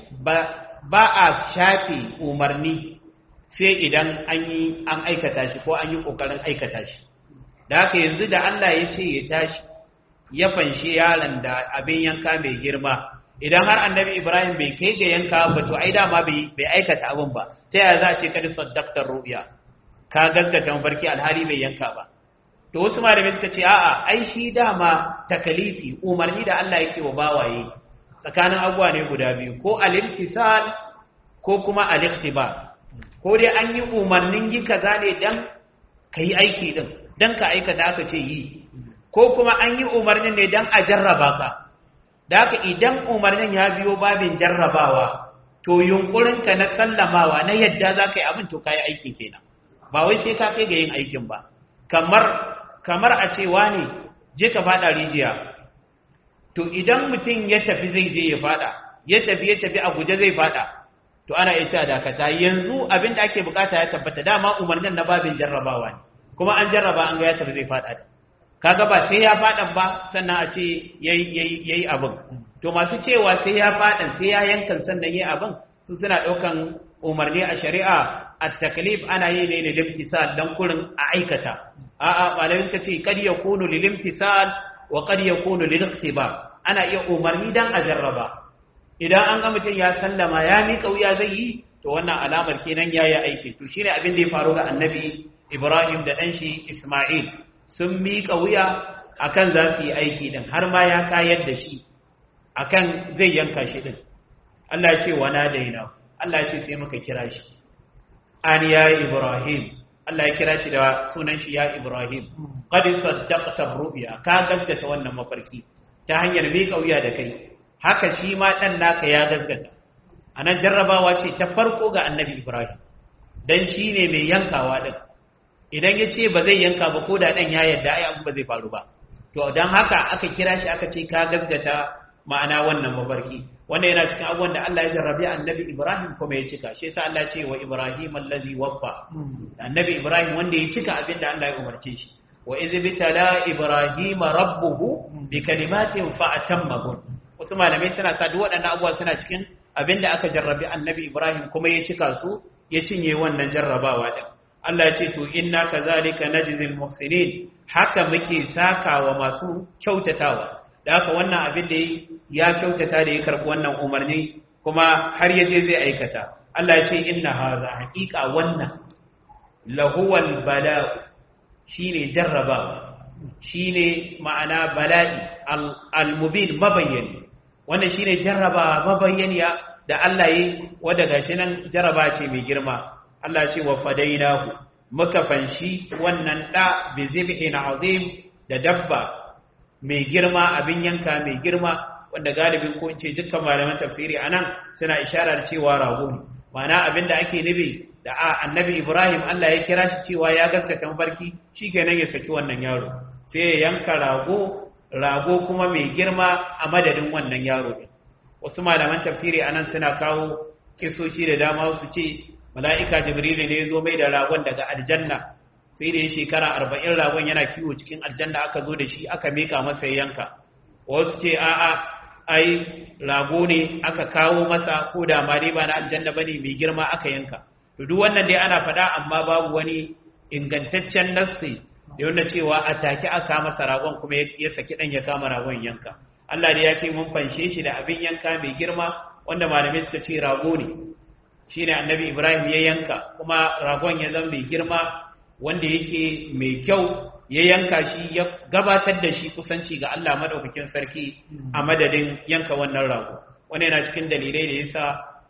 ba a shafe umarni sai idan an aikata shi ko an yi kokarin aikata shi da haka yanzu da Allah ya ce ya tashi ya fanshi yaron da abin yanka mai girma idan har annabi Ibrahim bai kai ga yanka ba to ai dama bai aikata abin ba ta yaya za a ce kada saddaqtar ru'ya ka gaskata mafarki alhali bai yanka ba to wasu malamai suka ce a'a ai shi dama takalifi umarni da Allah yake wa bawaye tsakanin abuwa ne guda biyu ko al-imtisal ko kuma al-ikhtibar ko dai an yi umarnin yi kaza ne dan kai aiki din dan ka aikata aka ce yi ko kuma an yi umarnin ne dan a jarraba ka da haka idan umarnin ya biyo babin jarrabawa to yunkurinka na sallamawa na yadda za ka yi abin to ka yi aikin kenan ba wai sai ka kai ga yin aikin ba kamar a cewa ne je ka fada rijiya to idan mutum ya tafi zai je ya fada ya tafi a guje zai fada to ana iya cewa dakata yanzu abin da ake bukata ya tabbata dama umarnin na babin jarrabawa ne kuma an jarraba an ga ya tafi zai fada kaga ba sai ya fadan ba sannan a ce yayi abin to masu cewa sai ya fadan sai ya yankan sannan yayi abin su suna daukan umarni a shari'a at-taklif ana yi ne lilimtisal dan kurin a aikata a'a malamin kace kad yakunu lilimtisal wa kad yakunu lil-ikhtibar ana iya umarni dan a jarraba idan an ga mutum ya sallama ya mika wuya zai yi to wannan alamar kenan yayi aiki to shine abin da ya faru ga annabi Ibrahim da dan shi Isma'il sun mika wuya akan za su yi aiki din har ma ya kayar da shi akan zai yanka shi din Allah ya ce wa nadaina Allah ya ce sai muka kira shi an ya Ibrahim Allah ya kira shi da sunan shi ya Ibrahim qad saddaqta ru'ya ka gaskata wannan mafarki ta hanyar mika wuya da kai haka shi ma dan naka ya gaskata anan jarrabawa ce ta farko ga annabi Ibrahim dan shine mai yankawa din idan ya ce ba zai yanka ba ko da dan ya yarda ai abu ba zai faru ba to dan haka aka kira shi aka ce ka gaskata ma'ana wannan mafarki wannan yana cikin abubuwan da Allah ya jarrabi annabi Ibrahim kuma ya cika shi yasa Allah ya ce wa Ibrahim allazi waffa annabi Ibrahim wanda ya cika abin da Allah ya umarce shi wa idh bitala Ibrahim rabbuhu bi kalimatin fa atammahun wasu malamai suna sa duk waɗannan abubuwa suna cikin abin da aka jarrabi annabi Ibrahim kuma ya cika su ya cinye wannan jarrabawa din Allah ya ce to inna kazalika najzil muhsinin haka muke sakawa masu kyautatawa da haka wannan abin da ya kyautata da ya karɓi wannan umarni kuma har ya je zai aikata Allah ya ce inna haza haqiqa wannan lahuwal bala'u shine jarrabawa shine ma'ana bala'i al-mubin mabayyani wannan shine jarrabawa mabayyaniya da Allah yi wanda gashi nan jarraba ce mai girma Allah ya ce wa fadainahu muka fanshi wannan da bi zibhin azim da dabba mai girma abin yanka mai girma wanda galibin ko in ce dukkan malaman tafsiri anan suna isharar cewa rago ne ma'ana abinda ake nufi da annabi Ibrahim Allah ya kira shi cewa ya gaskata mafarki shikenan ya saki wannan yaro sai ya yanka rago kuma mai girma a madadin wannan yaro din wasu malaman tafsiri anan suna kawo kisoshi da dama su ce mala'ika Jibril ne ya zo mai da ragon daga aljanna sai da shekara 40 ragon yana kiwo cikin aljanna aka zo da shi aka mika masa yanka wasu ce a'a ai rago ne aka kawo masa ko da ma dai ba na aljanna bane mai girma aka yanka to duk wannan dai ana faɗa amma babu wani ingantaccen nassi da wanda cewa a take aka masa ragon kuma ya saki dan ya kama ragon yanka Allah dai ya ce mun fanshe shi da abin yanka mai girma wanda malamai suka ce rago ne shine annabi Ibrahim ya yanka kuma ragon ya zama mai girma wanda yake mai kyau ya yanka shi ya gabatar da shi kusanci ga Allah madaukakin sarki a madadin yanka wannan rago wannan yana cikin dalilai da yasa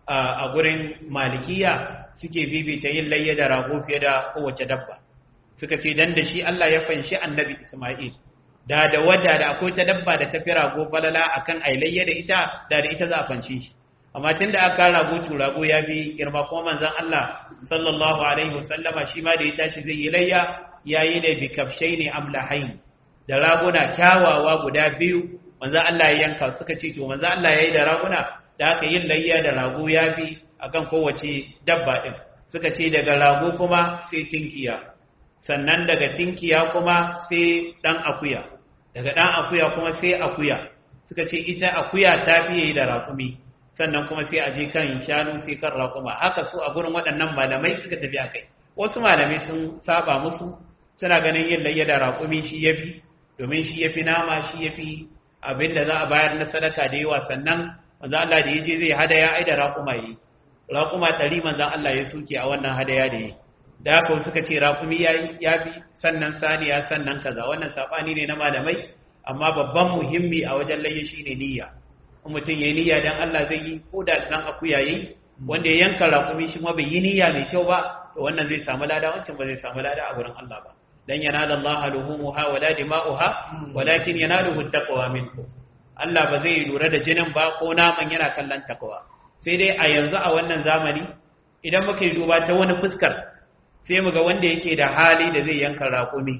a gurin malikiya suke bibita yin layya da rago fiye da kowace dabba suka ce dan da shi Allah ya fanshi annabi Isma'il da wadda da akwai ta dabba da ta fi rago balala akan ai layya da ita za a fanshi shi amma tunda aka rago to rago ya bi girma kuma manzon Allah sallallahu alaihi wasallama shi ma da ya tashi zai yi layya yayi ne bi kafshaini amlahain da raguna kyawawa guda biyu manzon Allah ya yanka suka ce to manzon Allah yayi da raguna da aka yin layya da rago ya bi akan kowace dabba din suka ce daga rago kuma sai tinkiya sannan daga tinkiya kuma sai dan akuya daga dan akuya kuma sai akuya suka ce ita akuya ta fiye da raƙumi sannan kuma sai a je kan shanu sai kan raƙuma haka su a gurin waɗannan malamai suka tafi akai wasu malamai sun saba musu suna ganin yin layya da raƙumi shi yafi domin shi yafi nama shi yafi abinda za a bayar na sadaka da yawa sannan manzo Allah da yaje zai hadaya ai da raƙuma yi raƙuma 100 manzo Allah ya suke a wannan hadaya da yi da haka suka ce raƙumi yafi sannan saniya sannan kaza wannan sabani ne na malamai amma babban muhimmi a wajen layya shine niyya mutum ya yi niyya don Allah zai yi ko da ɗan akuya yi wanda ya yanka raƙumi shi ma bai yi niyya mai kyau ba to wannan zai samu lada wancan ba zai samu lada a wurin Allah ba dan yanala Allah luhumuha wa la dima'uha walakin yanaluhu taqwa minkum Allah ba zai lura da jinin ba ko naman yana kallon takwa sai dai a yanzu a wannan zamani idan muka yi duba ta wani fuskar sai mu ga wanda yake da hali da zai yanka raƙumi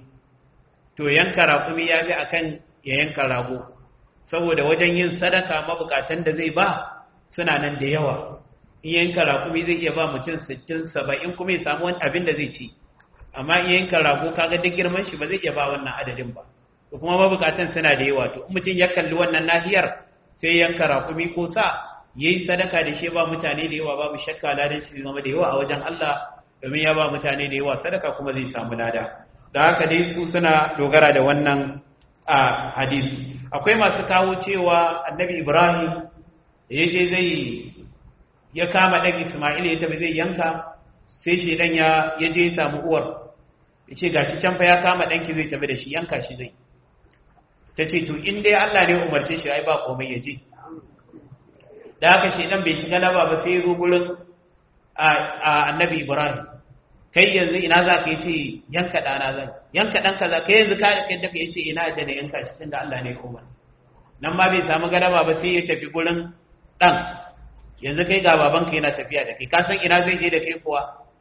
to yanka raƙumi ya bi akan ya yanka rago saboda wajen yin sadaka mabukatan da zai ba suna nan da yawa in yanka raƙumi zai iya ba mutum 60-70 kuma ya samu wani abin da zai ci amma in yanka rago kaga duk girman shi ba zai iya ba wannan adadin ba to kuma mabukatan suna da yawa to in mutum ya kalli wannan nahiyar sai yanka raƙumi ko sa yayi sadaka da shi ba mutane da yawa babu shakka ladan shi zama da yawa a wajen Allah domin ya ba mutane da yawa sadaka kuma zai samu lada da haka dai su suna dogara da wannan a hadisi akwai masu kawo cewa annabi Ibrahim da yaje ya kama dan Isma'il ya tafi zai yanka sai shi dan ya je ya samu uwar yace gashi can fa ya kama danki zai tafi da shi yanka shi zai tace to in dai Allah ne umarce shi ai ba komai yaje da haka shi dan bai ci galaba ba sai ya zo gurin annabi Ibrahim kai yanzu ina za ka yi ce yanka ɗana zan yanka ɗan kaza kai yanzu ka kai da kai ce ina da yanka shi tunda Allah ne kuma nan ma bai samu galaba ba sai ya tafi gurin ɗan yanzu kai ga babanka yana tafiya da kai ka san ina zai je da kai kuwa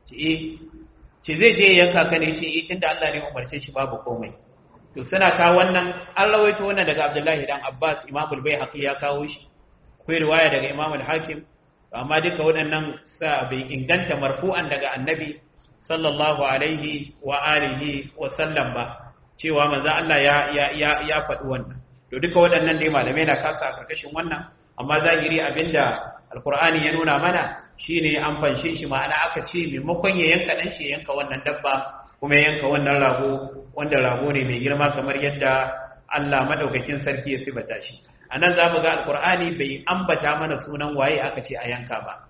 ce zai je yanka ka ne ce tunda Allah ne umarce shi babu komai to suna kawo wannan an rawaito wannan daga Abdullahi dan Abbas Imam al-Baihaqi ya kawo shi akwai riwaya daga Imam al-Hakim amma duka waɗannan sa bai inganta marfu'an daga annabi sallallahu alaihi wa alihi wa sallam ba cewa manzo Allah ya faɗi wannan to duka waɗannan dai malamai na kasa a karkashin wannan amma zahiri abinda alqur'ani ya nuna mana shine an fanshe shi ma'ana aka ce maimakon ya yanka dan shi ya yanka wannan dabba kuma ya yanka wannan rago wanda rago ne mai girma kamar yadda Allah madaukakin sarki ya sibata shi anan zamu ga alqur'ani bai ambata mana sunan waye aka ce a yanka ba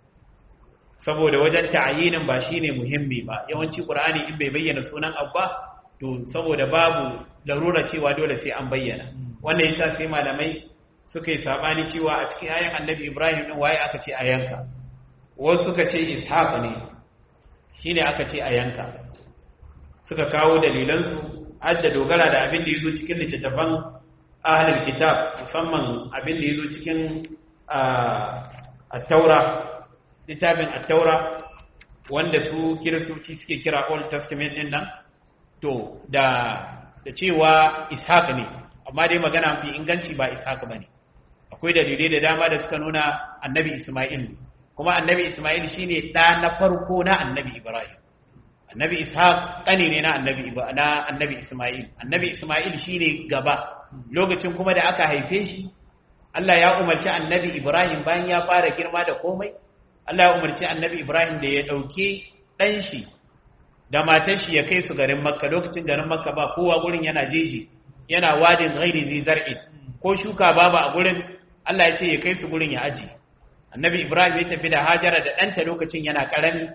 saboda wajen ta'ayinin ba shine muhimmi ba yawanci qur'ani in bai bayyana sunan abba to saboda babu larura cewa dole sai an bayyana wannan yasa sai malamai suka yi sabani cewa a cikin ayan annabi Ibrahim din waye aka ce a yanka wasu suka ce Ishaq ne shine aka ce a yanka. Suka kawo dalilansu har da dogara da abin da yazo cikin littattafan ahlul kitab, musamman abin da yazo cikin at-taura, littafin at-taura wanda su kiristoci suke kira Old Testament din nan, to da cewa Ishaq ne, amma dai magana mafi inganci ba Ishaq bane. Akwai dalilai da dama da suka nuna annabi Isma'il, kuma annabi Isma'il shine da na farko na annabi Ibrahim. Annabi Ishaq kane ne na annabi Isma'il. Annabi Isma'il shine gaba. Lokacin kuma da aka haife shi, Allah ya umarci annabi Ibrahim bayan ya fara girma da komai, Allah ya umarci annabi Ibrahim da ya ɗauke ɗan shi da matar shi ya kai su garin Makka. Lokacin garin Makka ba kowa, gurin yana jeji, yana wadin ghairi zi zar'in, ko shuka babu a gurin. Allah ya ce ya kai su gurin ya aji. Annabi Ibrahim ya tafi da Hajara da ɗanta lokacin yana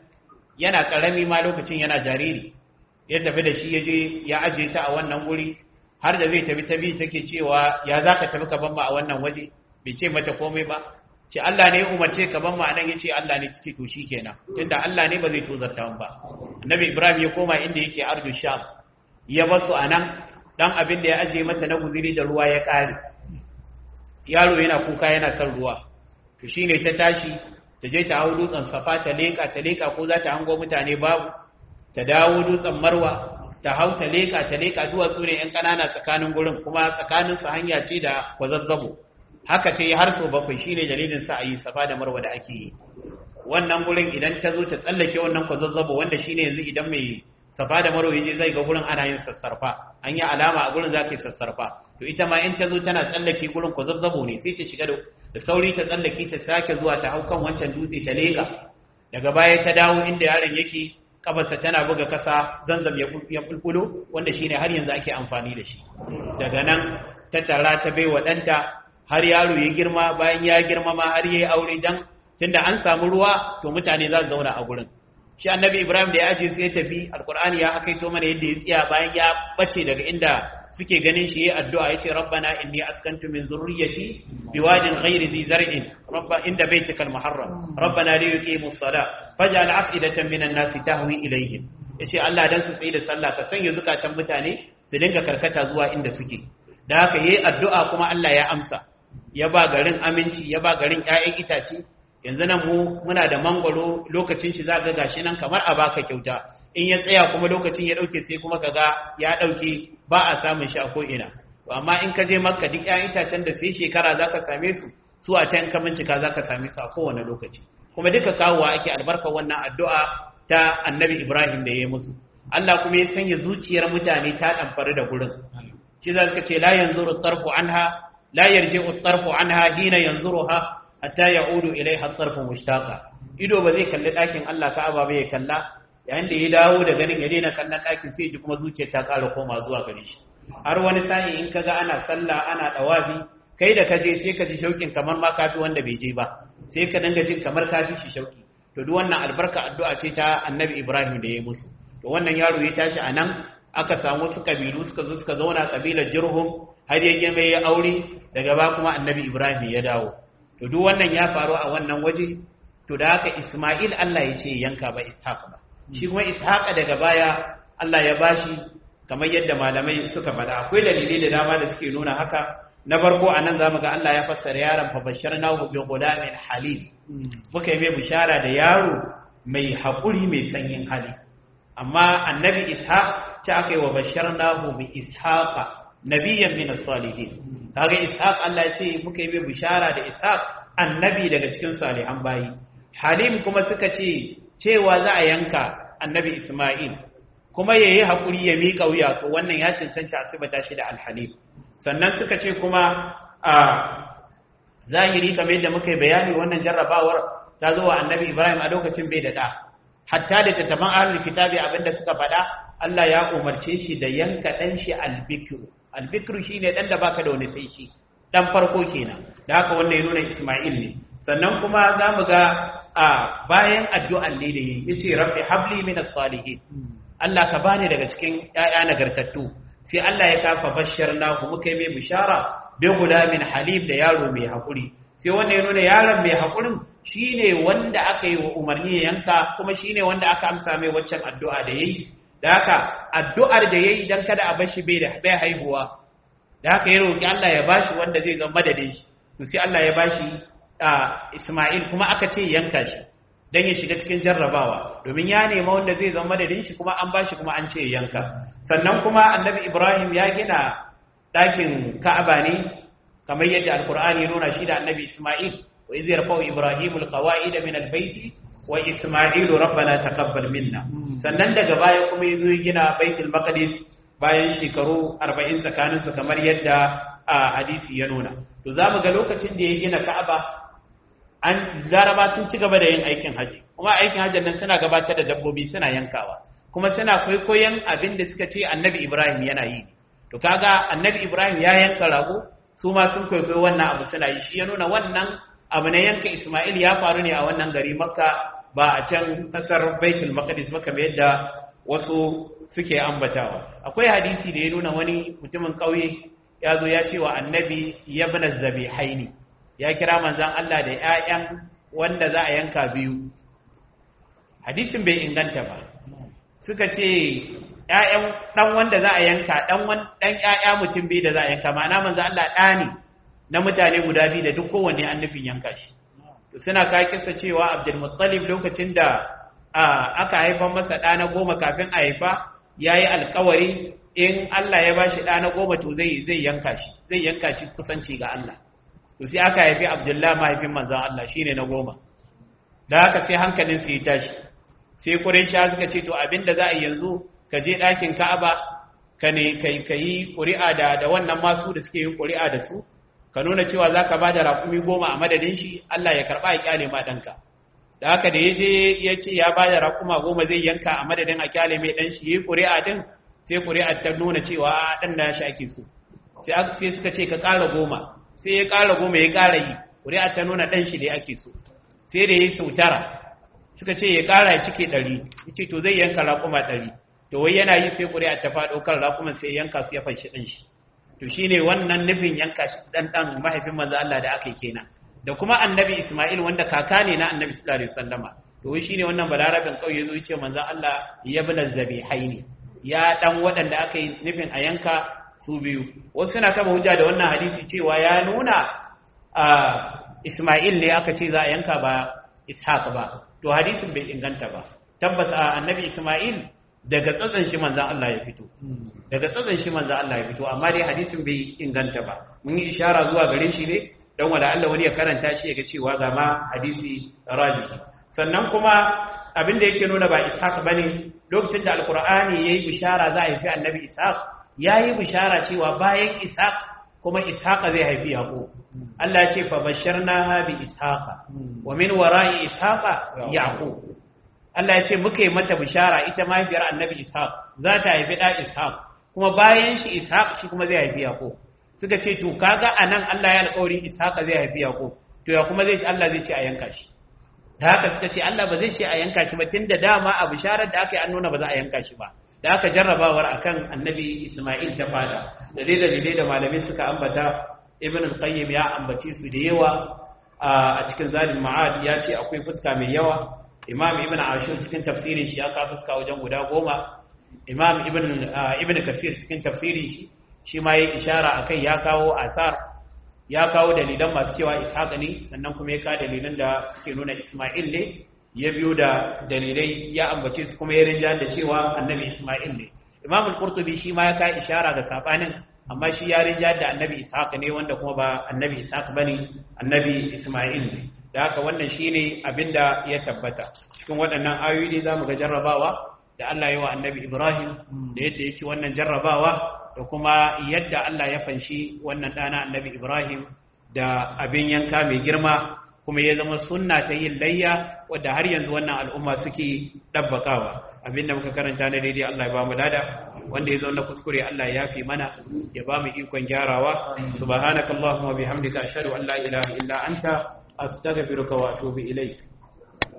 ƙarami ma, lokacin yana jariri. Ya tafi da shi ya je ya aje ta a wannan guri, har da zai tafi tabi take cewa ya za ka tafi ka ban mu a wannan waje. Bai ce mata komai ba, ce Allah ne ya umarce ka ban mu anan, ya ce Allah ne, ta ce to shi kenan, tunda Allah ne ba zai tozarta mu ba. Annabi Ibrahim ya koma inda yake ardu Sham, ya basu anan, dan abin da ya aje mata na guziri da ruwa ya kare. Yaro yana kuka yana son ruwa, to shine ta tashi ta je ta hau dutsen Safa ta leka ko za ta hango mutane babu, ta dawo dutsen Marwa ta hau ta leka duwatsu ne yan kanana tsakanin gurin, kuma tsakanin su hanya ce da kwazazzabo. Haka ta yi har sau 7, shine dalilin sa a yi Safa da Marwa da ake yi. Wannan gurin idan ta zo ta tsallake wannan kwazazzabo, wanda shine yanzu idan mai Safa da Marwa yaje zai ga gurin ana yin sassarfa, an yi alama a gurin za ka yi sassarfa. To ita ma in ta zo tana tsallake gurin kwazazzabo ne, sai ta shiga da sauri ta tsallake, ta sake zuwa ta hau kan wancan dutse ta leka. Daga baya ta dawo inda yaron yake, kafarsa tana buga kasa, Zamzam ya bulbulo, wanda shine har yanzu ake amfani da shi. Daga nan ta tara ta bai wa ɗanta, har yaro ya girma, bayan ya girma ma har yayi aure, dan tunda an samu ruwa to mutane za su zauna a gurin. Shi annabi Ibrahim da ya aje sai ya tafi, alqur'ani ya hakaito mana yadda ya tsaya bayan ya bace daga inda suke ganin shi, yayi addu'a yace rabbana inni askantu min zurriyyati biwadin ghairi dhi zar'in inda baytikal muharram rabbana li yuqimus salah faj'al 'afidatan minan nasi tahwi ilayhim. Yace Allah dan su tsaye da sallah, ka sanya zukatan mutane su dinga karkata zuwa inda suke. Da haka yayi addu'a kuma Allah ya amsa, ya ba garin aminci, ya ba garin ƴaƴan itace. Yanzu nan muna da mangwaro, lokacin shi za ga gashi nan kamar a baka kyauta, in ya tsaya kuma lokacin ya dauke sai kuma kaga ya dauke, ba a samun shi a ko ina. To amma in ka je Makka duk ƴaƴan itacen da sai shekara zaka same su a can ka bincika zaka same su a kowane lokaci. Kuma duka kawowa ake albarkar wannan addu'a ta Annabi Ibrahim da ya yi musu. Allah kuma ya sanya zuciyar mutane ta damfari da gurin. Shi zaka ce la yanzuru at-tarfu anha, la yarji'u at-tarfu anha hina yanzuruha hatta ya'udu ilaiha at-tarfu mushtaqa. Ido ba zai kalli ɗakin Allah Ka'aba ba ya kalla, yayin da ya dawo da ganin ya daina kallon ɗakin sai ji kuma zuciyar ta ƙara koma zuwa gare shi. Har wani sa'i in kaga ana sallah ana dawafi, kai da kaje sai ka ji shauƙin kamar ma kafi wanda bai je ba, sai ka dinga jin kamar kafi shi shauƙi. To duk wannan albarka addu'a ce ta Annabi Ibrahim da ya musu. To wannan yaro ya tashi anan, aka samu wasu kabilu suka zo suka zauna, kabilar Jurhum, har ya girma ya aure, daga ba kuma Annabi Ibrahim ya dawo. To duk wannan ya faru a wannan waje. To da haka Isma'il Allah ya ce yanka ba Ishaq ba. Shi kuma Ishaq daga baya Allah ya bashi, kamar yadda malamai suka faɗa. Akwai dalilai da dama da suke nuna haka. Na farko anan zamu ga Allah ya fassara yaron fa basharnahu bi ghulamin halim. Muka yi mai bishara da yaro mai haƙuri mai sanyin hali. Amma annabi Ishaq ta aka yi wa basharnahu bi Ishaqa nabiyyan min as-salihin. Kaga Ishaq Allah ya ce muka yi mai bishara da Ishaq annabi daga cikin salihan bayi. Halim kuma suka ce cewa za a yanka annabi Isma'il kuma yayi hakuri ya mika wuya, to wannan ya cancanta a sibata shi da al-Halim. Sannan suka ce kuma a zahiri kamar yadda muka yi bayani, wannan jarrabawar ta zo wa annabi Ibrahim a lokacin bai da ɗa. Hatta da tattaban ahlul kitabi abinda suka faɗa, Allah ya umarce shi da yanka ɗan shi al-bikru. Al-bikru shine ɗan da baka da wani sai shi, ɗan farko kenan. Da haka wannan ya nuna Isma'il ne. Sannan kuma za mu ga a bayan addu'an ne da yace rabbi habli minas salihin, Allah ka bani daga cikin ƴaƴa nagartattu. Sai Allah ya kafa basharnahu, muka yi mai bishara bi gulamin halim, da yaro mai hakuri. sai wanda ya nuna yaron mai haƙurin shine wanda aka yi wa umarni ya yanka kuma shine wanda aka amsa mai waccan addu'a da yayi da haka addu'ar da yayi dan kada a bar shi bai haihuwa da haka ya roki Allah ya bashi wanda zai zama madadin shi to sai Allah ya bashi Isma'il kuma aka ce yanka shi dan ya shiga cikin jarrabawa domin ya nema wanda zai zama madadin shi kuma an bashi kuma an ce yanka sannan kuma annabi Ibrahim ya gina ɗakin Ka'aba ne kamar yadda Alkur'ani nuna shi da annabi Isma'il wa iz yarfa'u Ibrahimu alqawa'ida min albayti wa Isma'ilu rabbana taqabbal minna sannan daga baya kuma yazo ya gina Baitul Maqdis bayan shekaru 40 tsakanin su kamar yadda hadisi ya nuna to zamu ga lokacin da ya gina Ka'aba Laraba sun ci gaba da yin aikin haji kuma aikin hajjin nan suna gabatar da dabbobi suna yankawa kuma suna kwaikwayon abin da suka ce annabi Ibrahim yana yi to kaga annabi Ibrahim ya yanka rago su ma sun kwaikwayo wannan abu suna yi shi ya nuna wannan abu na yanka Isma'il ya faru ne a wannan gari Makka ba a can kasar Baitul Maqdis ba kamar yadda wasu suke ambatawa akwai hadisi da ya nuna wani mutumin kauye ya zo ya ce wa annabi yabna zabihaini ya kira manzan Allah da ƴaƴan wanda za a yanka biyu hadisin bai inganta ba suka ce ƴaƴan dan wanda za a yanka dan ƴaƴa mutum biyu da za a yanka ma'ana manzan Allah ɗa ne na mutane guda biyu da duk kowanne an nufin yanka shi suna ka kissa cewa Abdul Muttalib lokacin da aka haifa masa ɗa na 10 kafin a haifa yayi alƙawari in Allah ya bashi ɗa na 10 to zai yanka shi kusanci ga Allah to sai aka haifi Abdullah mahaifin manzon Allah shine na 10 da haka sai hankalin su ya tashi sai Quraisha suka ce to abinda za a yi yanzu ka je ɗakin Ka'aba ka yi ƙuri'a da wannan masu da suke yin ƙuri'a da su ka nuna cewa zaka bada raƙumi 10 a madadin shi Allah ya karba ya kyale ma danka da haka da yaje ya ce ya bada raƙuma 10 zai yanka a madadin a kyale mai dan shi yayi ƙuri'a din sai ƙuri'ar ta nuna cewa dan da shi ake so sai suka ce ka ƙara 10 sai ya ƙara 10 ya ƙara yi ƙuri'a ta nuna ɗan shi da ake so sai da ya yi sau 9 suka ce ya ƙara ya cike 100 ya ce to zai yanka raƙuma 100 to wai yana yi sai ƙuri'a ta faɗo kan raƙuman sai yanka su ya fanshi ɗan shi to shi ne wannan nufin yanka shi ɗan mahaifin manzo Allah da aka yi kenan da kuma annabi Isma'il wanda kaka ne na annabi sallallahu alaihi wasallama to shi ne wannan balarabin ƙauye zo ya ce manzo Allah ya bina zabihaini ya ɗan waɗanda aka yi nufin a yanka su biyu wasu suna kama hujja da wannan hadisi cewa ya nuna Isma'il ne aka ce za a yanka ba Ishaq ba to hadisin bai inganta ba tabbas annabi Isma'il daga tsatsan shi manzon Allah ya fito amma dai hadisin bai inganta ba mun yi ishara zuwa gare shi ne dan wanda Allah wani ya karanta shi ya ga cewa ga ma hadisi rajihi sannan kuma abin da yake nuna ba Ishaq bane lokacin da alqur'ani yayi bishara za a haifi annabi Ishaq yayi bishara cewa bayan Ishaq kuma Ishaq zai haifi Yaqub Allah ya ce fa basharnaha bi Ishaq wa min wara'i Ishaq Yaqub Allah ya ce muka yi mata bishara ita mahaifiyar annabi Ishaq za ta haifi da Ishaq kuma bayan shi Ishaq shi kuma zai haifi Yaqub suka ce to kaga anan Allah ya alƙawari Ishaq zai haifi Yaqub to ya kuma Allah zai ce a yanka shi da haka suka ce Allah ba zai ce a yanka shi ba tunda dama a bisharar da aka yi an nuna ba za a yanka shi ba da aka jarrabawar akan annabi Isma'il ta fada da dalilai da malamai suka ambata Ibn al-Qayyim ya ambace su da yawa a cikin Zadul Ma'ad ya ce akwai fuska mai yawa Imam Ibn Ashur cikin tafsirin shi ya ka fuska wajen guda 10 Imam Ibn Kathir cikin tafsirin shi ma yayi ishara akai ya kawo asar ya kawo dalilan masu cewa Ishaq ne sannan kuma ya kawo dalilan da suke nuna Isma'il ne ya biyo da dalilai ya ambace su kuma ya rinja da cewa annabi Isma'il ne Imam al-Qurtubi shi ma ya kawo ishara ga sabanin amma shi ya rinja da annabi Ishaq ne wanda kuma ba annabi Ishaq bane annabi Isma'il ne da haka wannan shine abinda ya tabbata cikin waɗannan ayoyi ne zamu ga jarrabawa da Allah ya wa annabi Ibrahim da yadda yake wannan jarrabawa da kuma yadda Allah ya fanshi wannan dana annabi Ibrahim da abin yanka mai girma kuma ya zama sunna ta yin layya wadda har yanzu wannan al'umma suke dabbakawa abinda muka karanta na daidai Allah ya ba mu lada wanda ya zo na kuskure Allah ya yafi mana ya ba mu ikon gyarawa subhanakallahumma bihamdika ashhadu an la ilaha illa anta astaghfiruka wa atubu ilayk